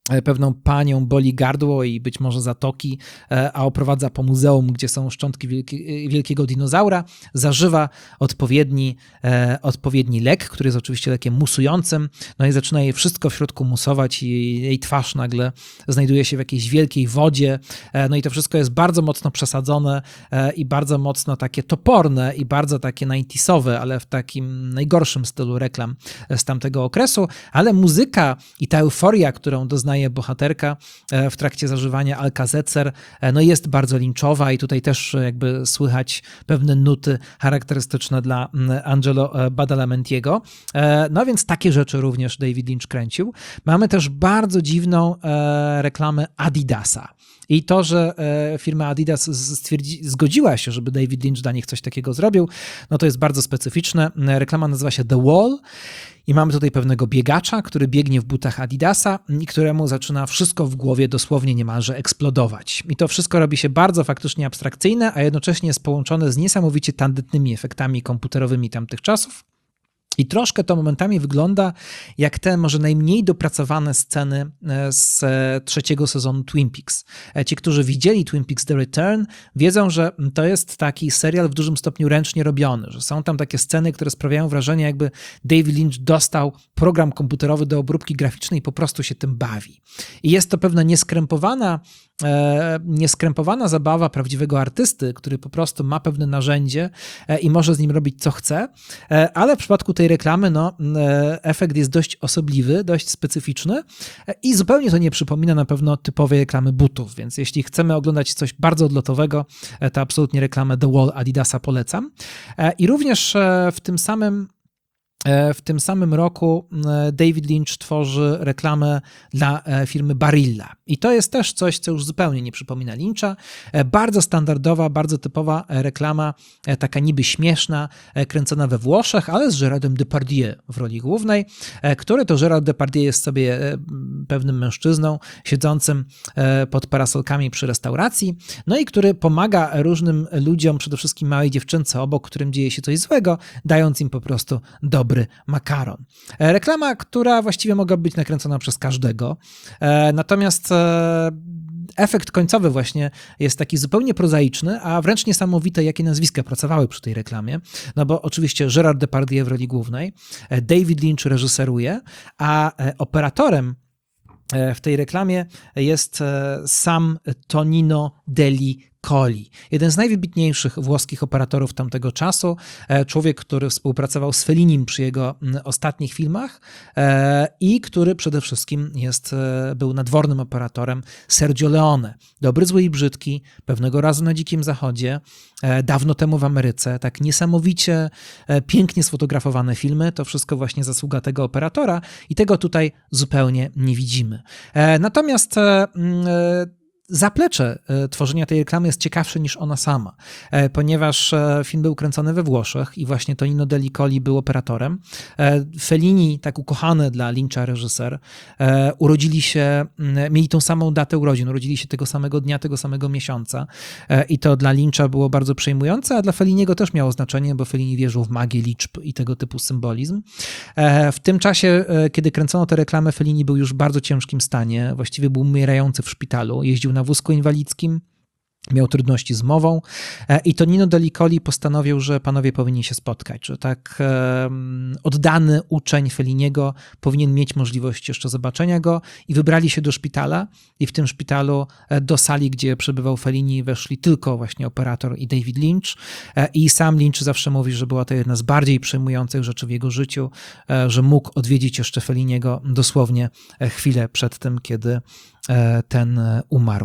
pewną panią boli gardło i być może zatoki, a oprowadza po muzeum, gdzie są szczątki wielki, wielkiego dinozaura, zażywa odpowiedni, e, odpowiedni lek, który jest oczywiście lekiem musującym, no i zaczyna jej wszystko w środku musować i jej twarz nagle znajduje się w jakiejś wielkiej wodzie, e, no i to wszystko jest bardzo mocno przesadzone e, i bardzo mocno takie toporne i bardzo takie ninetysowe, ale w takim najgorszym stylu reklam z tamtego okresu, ale muzyka i ta euforia, którą doznaje bohaterka w trakcie zażywania Alka-Seltzer, no jest bardzo linczowa i tutaj też jakby słychać pewne nuty charakterystyczne dla Angelo Badalamentiego. No więc takie rzeczy również David Lynch kręcił. Mamy też bardzo dziwną reklamę Adidasa. I to, że firma Adidas stwierdzi, zgodziła się, żeby David Lynch dla nich coś takiego zrobił, no to jest bardzo specyficzne. Reklama nazywa się The Wall i mamy tutaj pewnego biegacza, który biegnie w butach Adidasa i któremu zaczyna wszystko w głowie dosłownie niemalże eksplodować. I to wszystko robi się bardzo faktycznie abstrakcyjne, a jednocześnie jest połączone z niesamowicie tandetnymi efektami komputerowymi tamtych czasów. I troszkę to momentami wygląda jak te może najmniej dopracowane sceny z trzeciego sezonu Twin Peaks. Ci, którzy widzieli Twin Peaks The Return, wiedzą, że to jest taki serial w dużym stopniu ręcznie robiony, że są tam takie sceny, które sprawiają wrażenie, jakby David Lynch dostał program komputerowy do obróbki graficznej i po prostu się tym bawi. I jest to pewna nieskrępowana nieskrępowana zabawa prawdziwego artysty, który po prostu ma pewne narzędzie i może z nim robić co chce, ale w przypadku tej reklamy no, efekt jest dość osobliwy, dość specyficzny i zupełnie to nie przypomina na pewno typowej reklamy butów, więc jeśli chcemy oglądać coś bardzo odlotowego, to absolutnie reklamę The Wall Adidasa polecam. I również w tym samym W tym samym roku David Lynch tworzy reklamę dla firmy Barilla. I to jest też coś, co już zupełnie nie przypomina Lyncha. Bardzo standardowa, bardzo typowa reklama, taka niby śmieszna, kręcona we Włoszech, ale z Gérardem Depardieu w roli głównej, który to Gérard Depardieu jest sobie pewnym mężczyzną siedzącym pod parasolkami przy restauracji, no i który pomaga różnym ludziom, przede wszystkim małej dziewczynce obok, którym dzieje się coś złego, dając im po prostu dobry makaron. Reklama, która właściwie mogła być nakręcona przez każdego, natomiast efekt końcowy właśnie jest taki zupełnie prozaiczny, a wręcz niesamowite, jakie nazwiska pracowały przy tej reklamie, no bo oczywiście Gérard Depardieu w roli głównej, David Lynch reżyseruje, a operatorem w tej reklamie jest sam Tonino Delli Colli, jeden z najwybitniejszych włoskich operatorów tamtego czasu, człowiek, który współpracował z Fellinim przy jego ostatnich filmach i który przede wszystkim jest, był nadwornym operatorem Sergio Leone. Dobry, zły i brzydki, pewnego razu na Dzikim Zachodzie, dawno temu w Ameryce, tak niesamowicie pięknie sfotografowane filmy, to wszystko właśnie zasługa tego operatora i tego tutaj zupełnie nie widzimy. Natomiast zaplecze tworzenia tej reklamy jest ciekawsze niż ona sama, ponieważ film był kręcony we Włoszech i właśnie Tonino Delli Colli był operatorem. Fellini, tak ukochany dla Lyncha reżyser, urodzili się, mieli tą samą datę urodzin, urodzili się tego samego dnia, tego samego miesiąca i to dla Lyncha było bardzo przejmujące, a dla Felliniego też miało znaczenie, bo Fellini wierzył w magię liczb i tego typu symbolizm. W tym czasie, kiedy kręcono tę reklamę, Fellini był już w bardzo ciężkim stanie, właściwie był umierający w szpitalu, jeździł na wózku inwalidzkim, miał trudności z mową i Tonino Delli Colli postanowił, że panowie powinni się spotkać, że tak um, oddany uczeń Felliniego powinien mieć możliwość jeszcze zobaczenia go i wybrali się do szpitala i w tym szpitalu do sali, gdzie przebywał Fellini, weszli tylko właśnie operator i David Lynch i sam Lynch zawsze mówi, że była to jedna z bardziej przejmujących rzeczy w jego życiu, że mógł odwiedzić jeszcze Felliniego dosłownie chwilę przed tym, kiedy ten umarł.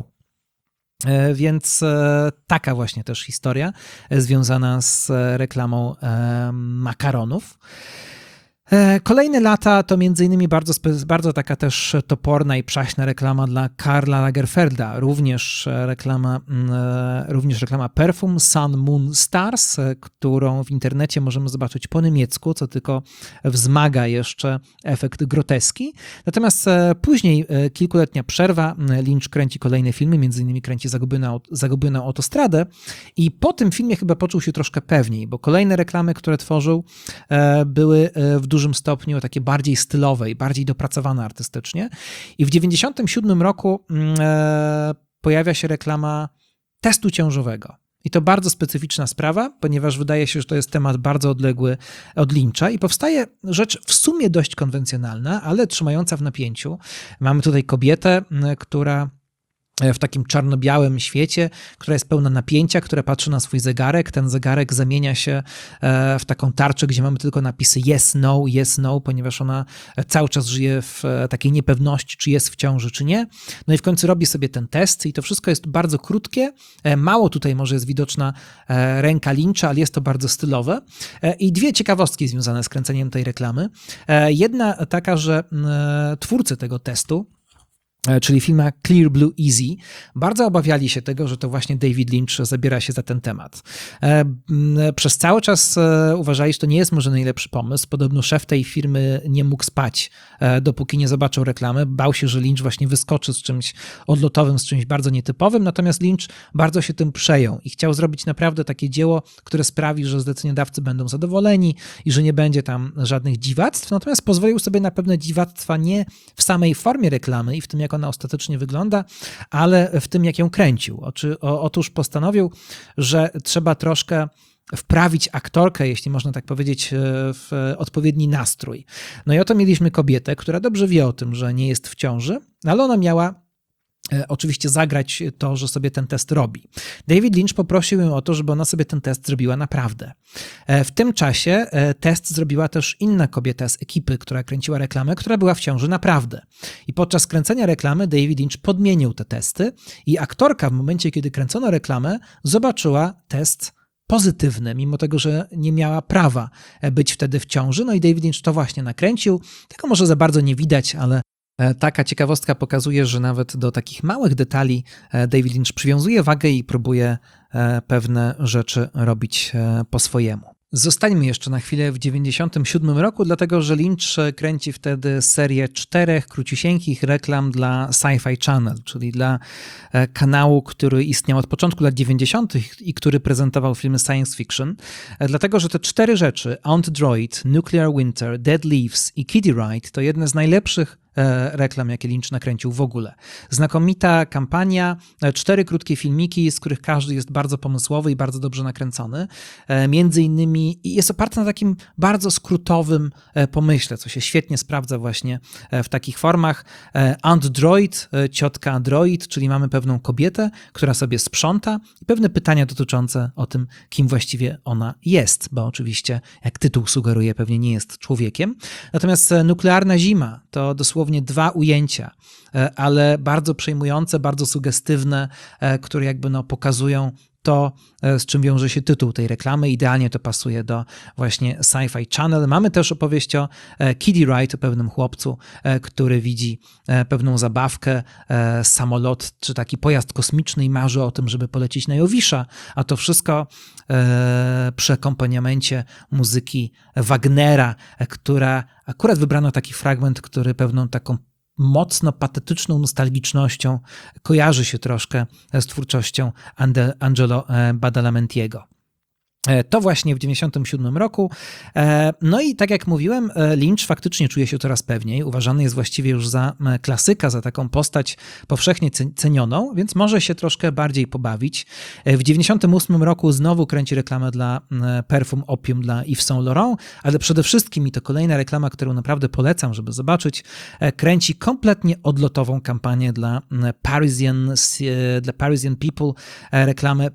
Więc taka właśnie też historia związana z reklamą makaronów. Kolejne lata to między innymi bardzo, bardzo taka też toporna i przaśna reklama dla Karla Lagerfelda, również reklama, również reklama Perfum Sun Moon Stars, którą w internecie możemy zobaczyć po niemiecku, co tylko wzmaga jeszcze efekt groteski. Natomiast później kilkuletnia przerwa, Lynch kręci kolejne filmy, między innymi kręci Zagubioną, Zagubioną autostradę i po tym filmie chyba poczuł się troszkę pewniej, bo kolejne reklamy, które tworzył, były w dużym stopniu takie bardziej stylowe i bardziej dopracowane artystycznie. I w dziewięćdziesiątym siódmym roku e, pojawia się reklama testu ciążowego. I to bardzo specyficzna sprawa, ponieważ wydaje się, że to jest temat bardzo odległy od Lyncha i powstaje rzecz w sumie dość konwencjonalna, ale trzymająca w napięciu. Mamy tutaj kobietę, która w takim czarno-białym świecie, która jest pełna napięcia, która patrzy na swój zegarek. Ten zegarek zamienia się w taką tarczę, gdzie mamy tylko napisy yes, no, yes, no, ponieważ ona cały czas żyje w takiej niepewności, czy jest w ciąży, czy nie. No i w końcu robi sobie ten test i to wszystko jest bardzo krótkie. Mało tutaj może jest widoczna ręka Lyncha, ale jest to bardzo stylowe. I dwie ciekawostki związane z kręceniem tej reklamy. Jedna taka, że twórcy tego testu, czyli firma Clear Blue Easy, bardzo obawiali się tego, że to właśnie David Lynch zabiera się za ten temat. Przez cały czas uważali, że to nie jest może najlepszy pomysł. Podobno szef tej firmy nie mógł spać, dopóki nie zobaczył reklamy. Bał się, że Lynch właśnie wyskoczy z czymś odlotowym, z czymś bardzo nietypowym, natomiast Lynch bardzo się tym przejął i chciał zrobić naprawdę takie dzieło, które sprawi, że zleceniodawcy będą zadowoleni i że nie będzie tam żadnych dziwactw, natomiast pozwolił sobie na pewne dziwactwa nie w samej formie reklamy i w tym, jak ona ostatecznie wygląda, ale w tym, jak ją kręcił. Oczy, o, otóż postanowił, że trzeba troszkę wprawić aktorkę, jeśli można tak powiedzieć, w odpowiedni nastrój. No i oto mieliśmy kobietę, która dobrze wie o tym, że nie jest w ciąży, ale ona miała oczywiście zagrać to, że sobie ten test robi. David Lynch poprosił ją o to, żeby ona sobie ten test zrobiła naprawdę. W tym czasie test zrobiła też inna kobieta z ekipy, która kręciła reklamę, która była w ciąży naprawdę. I podczas kręcenia reklamy David Lynch podmienił te testy i aktorka w momencie, kiedy kręcono reklamę, zobaczyła test pozytywny, mimo tego, że nie miała prawa być wtedy w ciąży. No i David Lynch to właśnie nakręcił. Tego może za bardzo nie widać, ale taka ciekawostka pokazuje, że nawet do takich małych detali David Lynch przywiązuje wagę i próbuje pewne rzeczy robić po swojemu. Zostańmy jeszcze na chwilę w dziewięćdziesiątym siódmym roku, dlatego że Lynch kręci wtedy serię czterech króciusieńkich reklam dla Sci-Fi Channel, czyli dla kanału, który istniał od początku lat dziewięćdziesiątych i który prezentował filmy science fiction. Dlatego, że te cztery rzeczy, Aunt Droid, Nuclear Winter, Dead Leaves i Kiddie Ride to jedne z najlepszych reklam, jakie Lynch nakręcił w ogóle. Znakomita kampania, cztery krótkie filmiki, z których każdy jest bardzo pomysłowy i bardzo dobrze nakręcony. Między innymi jest oparty na takim bardzo skrótowym pomyśle, co się świetnie sprawdza właśnie w takich formach. Aunt Droid, ciotka Droid, czyli mamy pewną kobietę, która sobie sprząta i pewne pytania dotyczące o tym, kim właściwie ona jest, bo oczywiście, jak tytuł sugeruje, pewnie nie jest człowiekiem. Natomiast Nuklearna Zima to dosłownie dwa ujęcia, ale bardzo przejmujące, bardzo sugestywne, które jakby no pokazują to, z czym wiąże się tytuł tej reklamy. Idealnie to pasuje do właśnie Sci-Fi Channel. Mamy też opowieść o Kiddie Ride, o pewnym chłopcu, który widzi pewną zabawkę, samolot czy taki pojazd kosmiczny i marzy o tym, żeby polecieć na Jowisza, a to wszystko przy akompaniamencie muzyki Wagnera, która akurat wybrano taki fragment, który pewną taką mocno patetyczną nostalgicznością kojarzy się troszkę z twórczością Angelo Badalamentiego. To właśnie w dziewięćdziesiątym siódmym roku. No i tak jak mówiłem, Lynch faktycznie czuje się coraz pewniej. Uważany jest właściwie już za klasyka, za taką postać powszechnie cenioną, więc może się troszkę bardziej pobawić. W dziewięćdziesiątym ósmym roku znowu kręci reklamę dla perfum Opium dla Yves Saint Laurent, ale przede wszystkim, i to kolejna reklama, którą naprawdę polecam, żeby zobaczyć, kręci kompletnie odlotową kampanię dla Parisian, dla Parisian People, reklamę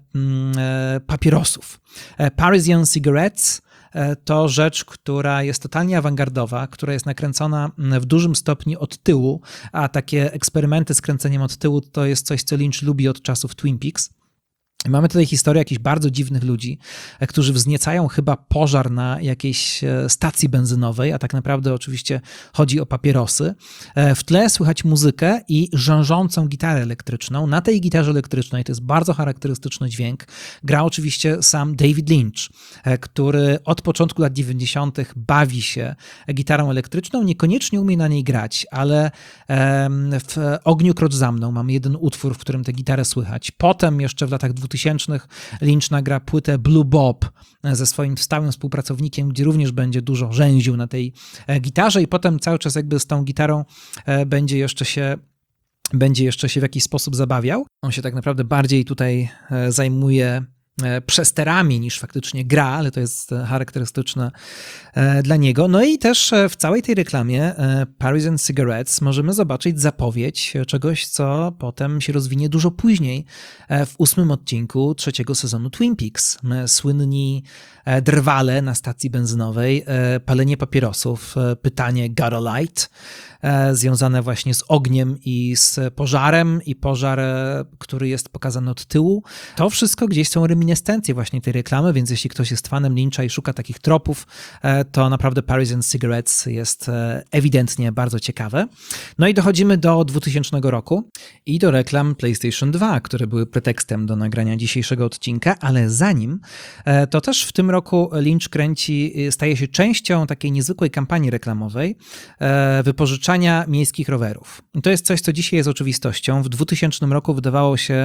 papierosów. Parisian Cigarettes to rzecz, która jest totalnie awangardowa, która jest nakręcona w dużym stopniu od tyłu, a takie eksperymenty z kręceniem od tyłu to jest coś, co Lynch lubi od czasów Twin Peaks. Mamy tutaj historię jakichś bardzo dziwnych ludzi, którzy wzniecają chyba pożar na jakiejś stacji benzynowej, a tak naprawdę oczywiście chodzi o papierosy. W tle słychać muzykę i rzężącą gitarę elektryczną. Na tej gitarze elektrycznej, to jest bardzo charakterystyczny dźwięk, gra oczywiście sam David Lynch, który od początku lat dziewięćdziesiątych bawi się gitarą elektryczną, niekoniecznie umie na niej grać, ale w Ogniu Krocz za mną mamy jeden utwór, w którym tę gitarę słychać. Potem jeszcze w latach dwutysięcznych dwutysięcznych Lynch nagra płytę Blue Bob ze swoim stałym współpracownikiem, gdzie również będzie dużo rzęził na tej gitarze i potem cały czas jakby z tą gitarą będzie jeszcze się będzie jeszcze się w jakiś sposób zabawiał. On się tak naprawdę bardziej tutaj zajmuje przesterami niż faktycznie gra, ale to jest charakterystyczne dla niego. No i też w całej tej reklamie Paris and Cigarettes możemy zobaczyć zapowiedź czegoś, co potem się rozwinie dużo później w ósmym odcinku trzeciego sezonu Twin Peaks. Słynni drwale na stacji benzynowej, palenie papierosów, pytanie "Got a light?", związane właśnie z ogniem i z pożarem i pożar, który jest pokazany od tyłu. To wszystko gdzieś są reminiscencje właśnie tej reklamy, więc jeśli ktoś jest fanem Lyncha i szuka takich tropów, to naprawdę Paris and Cigarettes jest ewidentnie bardzo ciekawe. No i dochodzimy do dwutysięcznego roku i do reklam PlayStation dwa, które były pretekstem do nagrania dzisiejszego odcinka, ale zanim, to też w tym roku Lynch kręci, staje się częścią takiej niezwykłej kampanii reklamowej wypożyczania miejskich rowerów. I to jest coś, co dzisiaj jest oczywistością. W dwutysięcznym roku wydawało się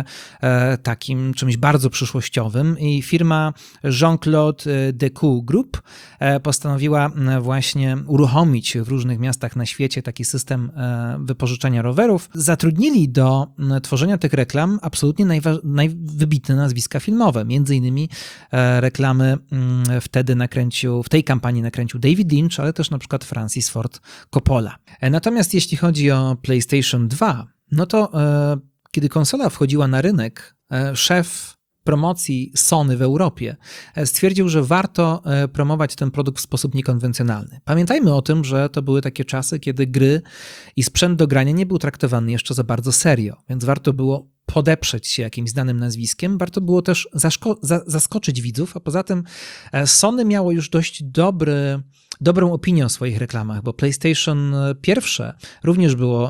takim czymś bardzo przyszłościowym i firma Jean-Claude Decaux Group postanowiła właśnie uruchomić w różnych miastach na świecie taki system wypożyczenia rowerów. Zatrudnili do tworzenia tych reklam absolutnie najwa- najwybitne nazwiska filmowe. Między innymi reklamy wtedy nakręcił, w tej kampanii nakręcił David Lynch, ale też na przykład Francis Ford Coppola. Natomiast jeśli chodzi o PlayStation dwa, no to e, kiedy konsola wchodziła na rynek, e, szef promocji Sony w Europie stwierdził, że warto promować ten produkt w sposób niekonwencjonalny. Pamiętajmy o tym, że to były takie czasy, kiedy gry i sprzęt do grania nie był traktowany jeszcze za bardzo serio, więc warto było podeprzeć się jakimś znanym nazwiskiem, warto było też zaszko- za- zaskoczyć widzów, a poza tym Sony miało już dość dobry dobrą opinię o swoich reklamach, bo PlayStation pierwsze również było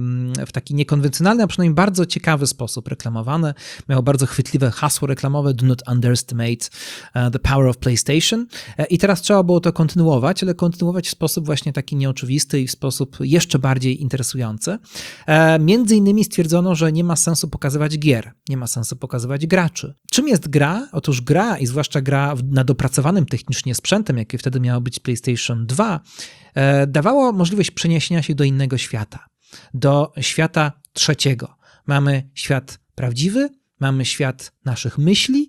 w taki niekonwencjonalny, a przynajmniej bardzo ciekawy sposób reklamowane. Miało bardzo chwytliwe hasło reklamowe "Do not underestimate the power of PlayStation" i teraz trzeba było to kontynuować, ale kontynuować w sposób właśnie taki nieoczywisty i w sposób jeszcze bardziej interesujący. Między innymi stwierdzono, że nie ma sensu pokazywać gier, nie ma sensu pokazywać graczy. Czym jest gra? Otóż gra i zwłaszcza gra na dopracowanym technicznie sprzętem, jakie wtedy miało być PlayStation dwa, dawało możliwość przeniesienia się do innego świata, do świata trzeciego. Mamy świat prawdziwy, mamy świat naszych myśli,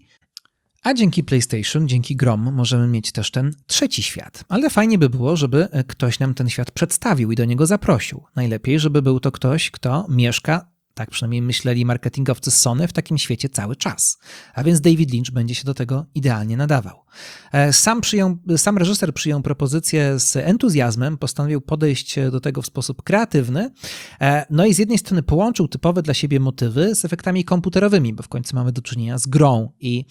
a dzięki PlayStation, dzięki grom możemy mieć też ten trzeci świat. Ale fajnie by było, żeby ktoś nam ten świat przedstawił i do niego zaprosił. Najlepiej, żeby był to ktoś, kto mieszka, tak przynajmniej myśleli marketingowcy z Sony, w takim świecie cały czas. A więc David Lynch będzie się do tego idealnie nadawał. Sam, przyjął, sam reżyser przyjął propozycję z entuzjazmem, postanowił podejść do tego w sposób kreatywny, no i z jednej strony połączył typowe dla siebie motywy z efektami komputerowymi, bo w końcu mamy do czynienia z grą i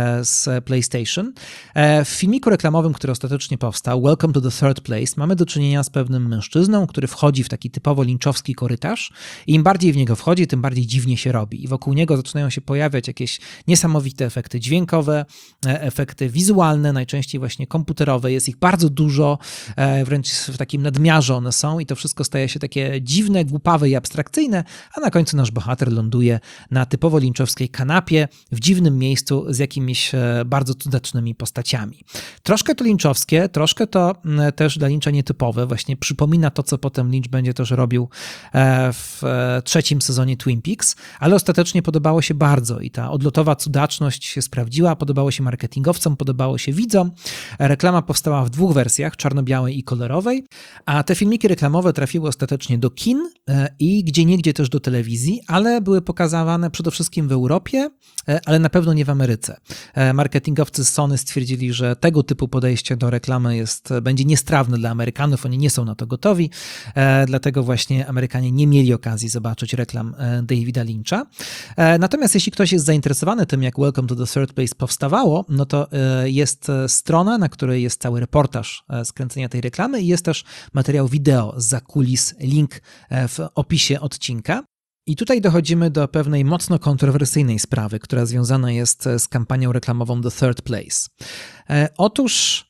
z PlayStation. W filmiku reklamowym, który ostatecznie powstał, Welcome to the Third Place, mamy do czynienia z pewnym mężczyzną, który wchodzi w taki typowo lynchowski korytarz i im bardziej w niego wchodzi, tym bardziej dziwnie się robi. I wokół niego zaczynają się pojawiać jakieś niesamowite efekty dźwiękowe, efekty wizualne, najczęściej właśnie komputerowe. Jest ich bardzo dużo, wręcz w takim nadmiarze one są i to wszystko staje się takie dziwne, głupawe i abstrakcyjne, a na końcu nasz bohater ląduje na typowo lynchowskiej kanapie w dziwnym miejscu z jakimiś bardzo cudacznymi postaciami. Troszkę to lynchowskie, troszkę to też dla Lyncha nietypowe. Właśnie przypomina to, co potem Lynch będzie też robił w trzecim sezonie Twin Peaks, ale ostatecznie podobało się bardzo i ta odlotowa cudaczność się sprawdziła, podobało się marketingowcom, podobało się widzom. Reklama powstała w dwóch wersjach, czarno-białej i kolorowej, a te filmiki reklamowe trafiły ostatecznie do kin i gdzieniegdzie też do telewizji, ale były pokazywane przede wszystkim w Europie, ale na pewno nie w Ameryce. Marketingowcy z Sony stwierdzili, że tego typu podejście do reklamy jest, będzie niestrawne dla Amerykanów, oni nie są na to gotowi, dlatego właśnie Amerykanie nie mieli okazji zobaczyć reklam Davida Lyncha. Natomiast jeśli ktoś jest zainteresowany tym, jak Welcome to the Third Place powstawało, no to jest strona, na której jest cały reportaż z kręcenia tej reklamy i jest też materiał wideo zza kulis, link w opisie odcinka. I tutaj dochodzimy do pewnej mocno kontrowersyjnej sprawy, która związana jest z kampanią reklamową The Third Place. Otóż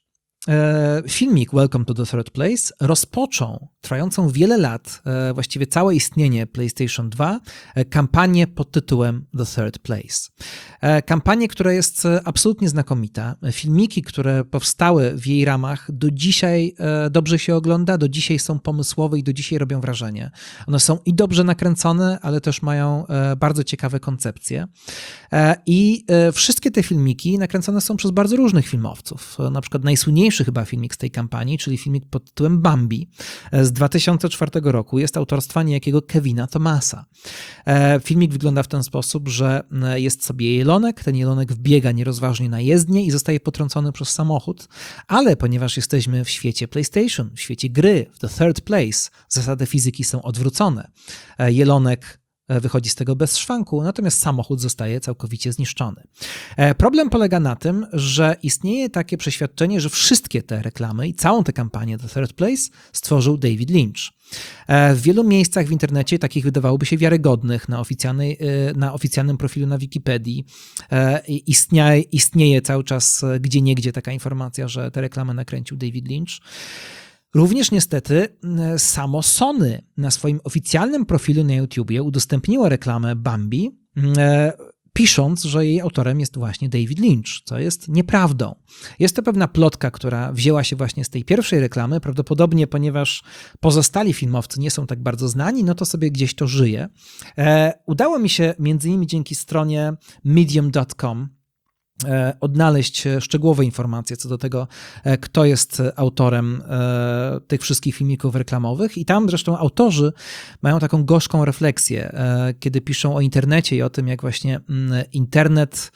filmik Welcome to the Third Place rozpoczął trwającą wiele lat, właściwie całe istnienie PlayStation dwa, kampanię pod tytułem The Third Place. Kampanię, która jest absolutnie znakomita. Filmiki, które powstały w jej ramach, do dzisiaj dobrze się ogląda, do dzisiaj są pomysłowe i do dzisiaj robią wrażenie. One są i dobrze nakręcone, ale też mają bardzo ciekawe koncepcje. I wszystkie te filmiki nakręcone są przez bardzo różnych filmowców. Na przykład najsłynniejszy chyba filmik z tej kampanii, czyli filmik pod tytułem Bambi z dwa tysiące czwartego roku, jest autorstwa niejakiego Kevina Thomasa. Filmik wygląda w ten sposób, że jest sobie jelonek, ten jelonek wbiega nierozważnie na jezdnię i zostaje potrącony przez samochód, ale ponieważ jesteśmy w świecie PlayStation, w świecie gry, w The Third Place, zasady fizyki są odwrócone. Jelonek wychodzi z tego bez szwanku, natomiast samochód zostaje całkowicie zniszczony. Problem polega na tym, że istnieje takie przeświadczenie, że wszystkie te reklamy i całą tę kampanię The Third Place stworzył David Lynch. W wielu miejscach w internecie, takich wydawałoby się wiarygodnych, na, oficjalnej, na oficjalnym profilu na Wikipedii, istnieje, istnieje cały czas gdzieniegdzie taka informacja, że te reklamy nakręcił David Lynch. Również niestety samo Sony na swoim oficjalnym profilu na YouTubie udostępniło reklamę Bambi, pisząc, że jej autorem jest właśnie David Lynch, co jest nieprawdą. Jest to pewna plotka, która wzięła się właśnie z tej pierwszej reklamy, prawdopodobnie ponieważ pozostali filmowcy nie są tak bardzo znani, no to sobie gdzieś to żyje. Udało mi się między innymi dzięki stronie medium kropka com odnaleźć szczegółowe informacje co do tego, kto jest autorem tych wszystkich filmików reklamowych i tam zresztą autorzy mają taką gorzką refleksję, kiedy piszą o internecie i o tym, jak właśnie internet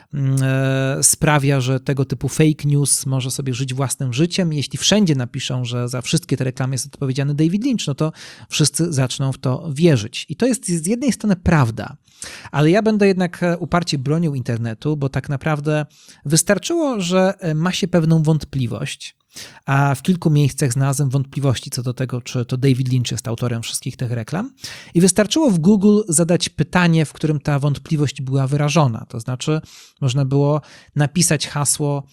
sprawia, że tego typu fake news może sobie żyć własnym życiem. Jeśli wszędzie napiszą, że za wszystkie te reklamy jest odpowiedzialny David Lynch, no to wszyscy zaczną w to wierzyć. I to jest z jednej strony prawda, ale ja będę jednak uparcie bronił internetu, bo tak naprawdę wystarczyło, że ma się pewną wątpliwość, a w kilku miejscach znalazłem wątpliwości co do tego, czy to David Lynch jest autorem wszystkich tych reklam i wystarczyło w Google zadać pytanie, w którym ta wątpliwość była wyrażona, to znaczy można było napisać hasło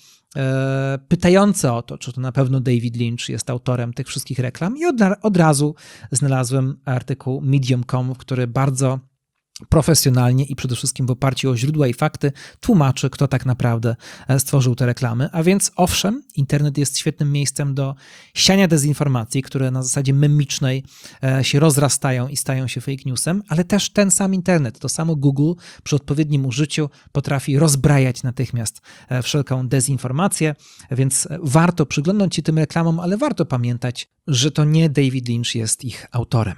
e, pytające o to, czy to na pewno David Lynch jest autorem tych wszystkich reklam i od, od razu znalazłem artykuł medium kropka com, który bardzo profesjonalnie i przede wszystkim w oparciu o źródła i fakty tłumaczy, kto tak naprawdę stworzył te reklamy. A więc owszem, internet jest świetnym miejscem do siania dezinformacji, które na zasadzie memicznej się rozrastają i stają się fake newsem, ale też ten sam internet, to samo Google przy odpowiednim użyciu potrafi rozbrajać natychmiast wszelką dezinformację, więc warto przyglądać się tym reklamom, ale warto pamiętać, że to nie David Lynch jest ich autorem.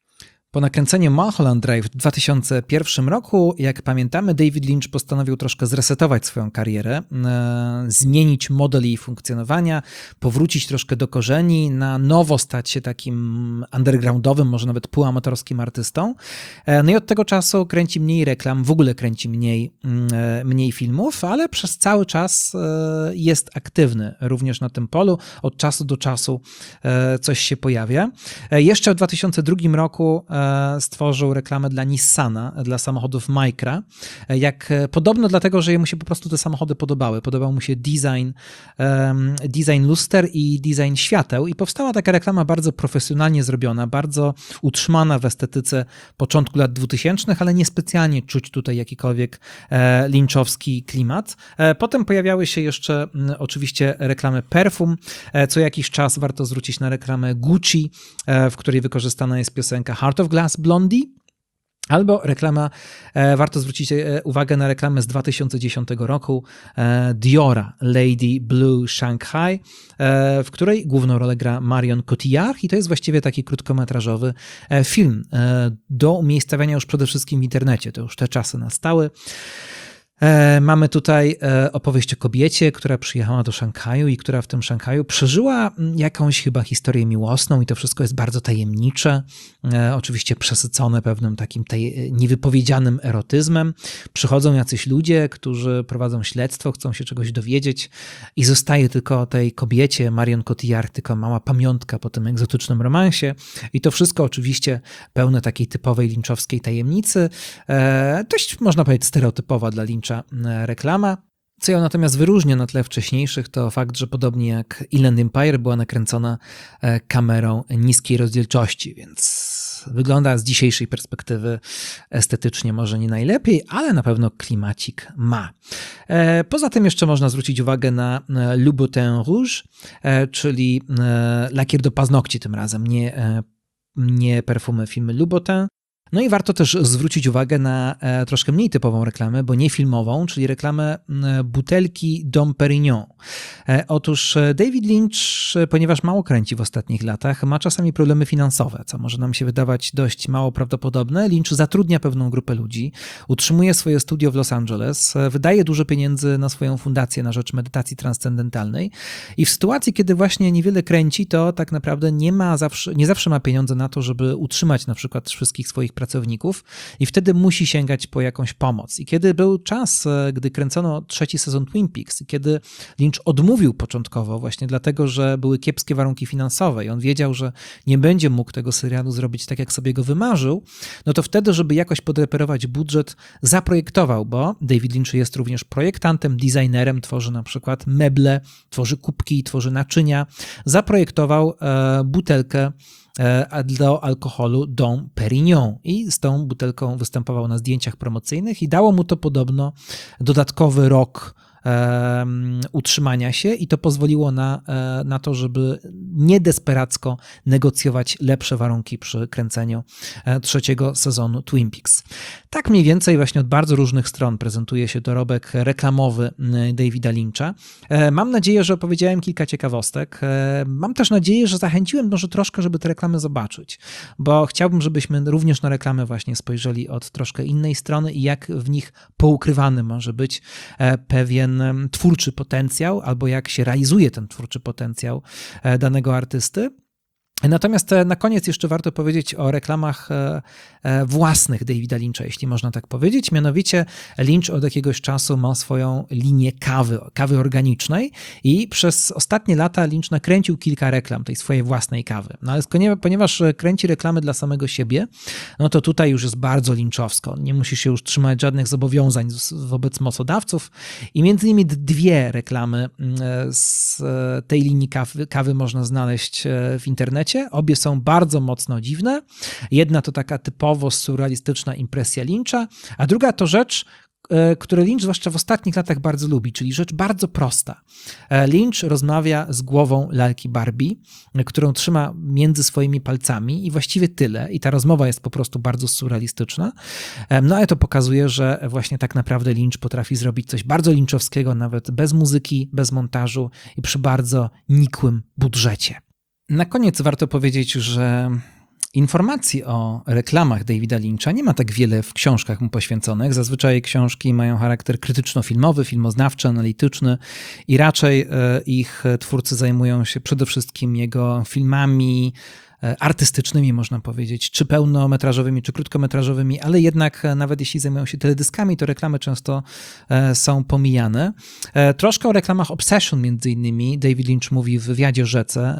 Po nakręceniu Mulholland Drive w dwa tysiące pierwszym roku, jak pamiętamy, David Lynch postanowił troszkę zresetować swoją karierę, e, zmienić model jej funkcjonowania, powrócić troszkę do korzeni, na nowo stać się takim undergroundowym, może nawet półamatorskim artystą. E, no i od tego czasu kręci mniej reklam, w ogóle kręci mniej, e, mniej filmów, ale przez cały czas e, jest aktywny również na tym polu. Od czasu do czasu e, coś się pojawia. E, jeszcze w dwa tysiące drugim roku e, stworzył reklamę dla Nissana, dla samochodów Micra. Jak, podobno dlatego, że mu się po prostu te samochody podobały. Podobał mu się design, um, design luster i design świateł i powstała taka reklama bardzo profesjonalnie zrobiona, bardzo utrzymana w estetyce początku lat dwutysięcznych, ale niespecjalnie czuć tutaj jakikolwiek e, lynchowski klimat. E, potem pojawiały się jeszcze m, oczywiście reklamy perfum. E, co jakiś czas warto zwrócić na reklamę Gucci, e, w której wykorzystana jest piosenka Heart of Glass Blondie, albo reklama, e, warto zwrócić e, uwagę na reklamę z dwa tysiące dziesiątego roku e, Diora, Lady Blue Shanghai, e, w której główną rolę gra Marion Cotillard i to jest właściwie taki krótkometrażowy e, film e, do umiejscawiania już przede wszystkim w internecie, to już te czasy nastały. Mamy tutaj opowieść o kobiecie, która przyjechała do Szanghaju i która w tym Szanghaju przeżyła jakąś chyba historię miłosną i to wszystko jest bardzo tajemnicze, oczywiście przesycone pewnym takim taj- niewypowiedzianym erotyzmem. Przychodzą jacyś ludzie, którzy prowadzą śledztwo, chcą się czegoś dowiedzieć i zostaje tylko tej kobiecie, Marion Cotillard, tylko mała pamiątka po tym egzotycznym romansie i to wszystko oczywiście pełne takiej typowej lynchowskiej tajemnicy, dość można powiedzieć stereotypowa dla Lyncha reklama. Co ją natomiast wyróżnia na tle wcześniejszych, to fakt, że podobnie jak Inland Empire była nakręcona kamerą niskiej rozdzielczości, więc wygląda z dzisiejszej perspektywy estetycznie może nie najlepiej, ale na pewno klimacik ma. Poza tym jeszcze można zwrócić uwagę na Louboutin Rouge, czyli lakier do paznokci tym razem, nie, nie perfumy firmy Louboutin. No i warto też zwrócić uwagę na e, troszkę mniej typową reklamę, bo nie filmową, czyli reklamę e, butelki Dom Perignon. E, otóż David Lynch, ponieważ mało kręci w ostatnich latach, ma czasami problemy finansowe, co może nam się wydawać dość mało prawdopodobne. Lynch zatrudnia pewną grupę ludzi, utrzymuje swoje studio w Los Angeles, e, wydaje dużo pieniędzy na swoją fundację na rzecz medytacji transcendentalnej i w sytuacji, kiedy właśnie niewiele kręci, to tak naprawdę nie ma zawsze, nie zawsze ma pieniądze na to, żeby utrzymać na przykład wszystkich swoich pracowników i wtedy musi sięgać po jakąś pomoc. I kiedy był czas, gdy kręcono trzeci sezon Twin Peaks i kiedy Lynch odmówił początkowo właśnie dlatego, że były kiepskie warunki finansowe i on wiedział, że nie będzie mógł tego serialu zrobić tak, jak sobie go wymarzył, no to wtedy, żeby jakoś podreperować budżet, zaprojektował, bo David Lynch jest również projektantem, designerem, tworzy na przykład meble, tworzy kubki, tworzy naczynia, zaprojektował e, butelkę do alkoholu Dom Perignon i z tą butelką występował na zdjęciach promocyjnych i dało mu to podobno dodatkowy rok um, utrzymania się i to pozwoliło na, na to, żeby nie desperacko negocjować lepsze warunki przy kręceniu trzeciego sezonu Twin Peaks. Tak mniej więcej właśnie od bardzo różnych stron prezentuje się dorobek reklamowy Davida Lyncha. Mam nadzieję, że opowiedziałem kilka ciekawostek. Mam też nadzieję, że zachęciłem może troszkę, żeby te reklamy zobaczyć, bo chciałbym, żebyśmy również na reklamy właśnie spojrzeli od troszkę innej strony i jak w nich poukrywany może być pewien twórczy potencjał, albo jak się realizuje ten twórczy potencjał danego artysty. Natomiast na koniec jeszcze warto powiedzieć o reklamach własnych Davida Lyncha, jeśli można tak powiedzieć. Mianowicie Lynch od jakiegoś czasu ma swoją linię kawy, kawy organicznej i przez ostatnie lata Lynch nakręcił kilka reklam tej swojej własnej kawy. No ale ponieważ kręci reklamy dla samego siebie, no to tutaj już jest bardzo lynchowsko. Nie musi się już trzymać żadnych zobowiązań wobec mocodawców i między innymi dwie reklamy z tej linii kawy, kawy można znaleźć w internecie. Obie są bardzo mocno dziwne. Jedna to taka typowo surrealistyczna impresja Lyncha, a druga to rzecz, które Lynch zwłaszcza w ostatnich latach bardzo lubi, czyli rzecz bardzo prosta. Lynch rozmawia z głową lalki Barbie, którą trzyma między swoimi palcami i właściwie tyle. I ta rozmowa jest po prostu bardzo surrealistyczna. No ale to pokazuje, że właśnie tak naprawdę Lynch potrafi zrobić coś bardzo lynchowskiego, nawet bez muzyki, bez montażu i przy bardzo nikłym budżecie. Na koniec warto powiedzieć, że informacji o reklamach Davida Lyncha nie ma tak wiele w książkach mu poświęconych. Zazwyczaj książki mają charakter krytyczno-filmowy, filmoznawczy, analityczny i raczej ich twórcy zajmują się przede wszystkim jego filmami artystycznymi, można powiedzieć, czy pełnometrażowymi, czy krótkometrażowymi, ale jednak nawet jeśli zajmują się teledyskami, to reklamy często są pomijane. Troszkę o reklamach Obsession między innymi David Lynch mówi w wywiadzie Rzece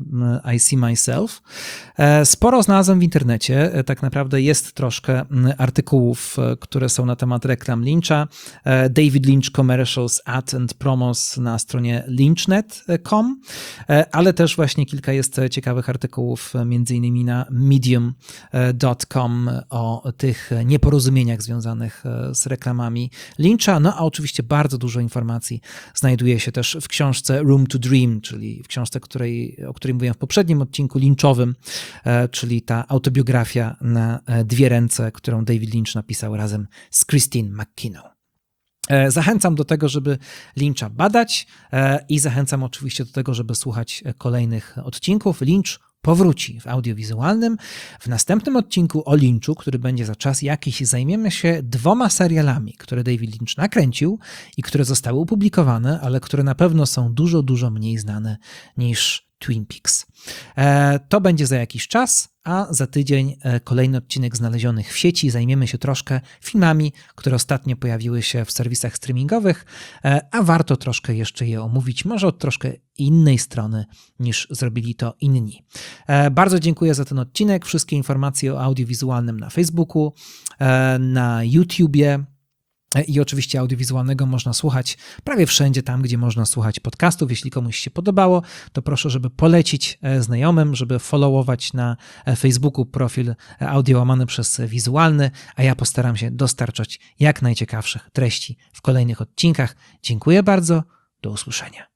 I See Myself. Sporo znalazłem w internecie, tak naprawdę jest troszkę artykułów, które są na temat reklam Lyncha. David Lynch Commercials, Ad and Promos na stronie lynchnet kropka com, ale też właśnie kilka jest ciekawych artykułów między innymi na medium kropka com o tych nieporozumieniach związanych z reklamami Lyncha. No a oczywiście bardzo dużo informacji znajduje się też w książce Room to Dream, czyli w książce, której, o której mówiłem w poprzednim odcinku Lynchowym, czyli ta autobiografia na dwie ręce, którą David Lynch napisał razem z Christine McKenna. Zachęcam do tego, żeby Lyncha badać i zachęcam oczywiście do tego, żeby słuchać kolejnych odcinków. Lynch powróci w audiowizualnym. W następnym odcinku o Lynchu, który będzie za czas jakiś, zajmiemy się dwoma serialami, które David Lynch nakręcił i które zostały opublikowane, ale które na pewno są dużo, dużo mniej znane niż Twin Peaks. To będzie za jakiś czas, a za tydzień kolejny odcinek Znalezionych w sieci. Zajmiemy się troszkę filmami, które ostatnio pojawiły się w serwisach streamingowych, a warto troszkę jeszcze je omówić, może od troszkę innej strony niż zrobili to inni. Bardzo dziękuję za ten odcinek. Wszystkie informacje o audiowizualnym na Facebooku, na YouTubie, I oczywiście audiowizualnego można słuchać prawie wszędzie tam, gdzie można słuchać podcastów. Jeśli komuś się podobało, to proszę, żeby polecić znajomym, żeby followować na Facebooku profil audio łamany przez wizualny, a ja postaram się dostarczać jak najciekawszych treści w kolejnych odcinkach. Dziękuję bardzo, do usłyszenia.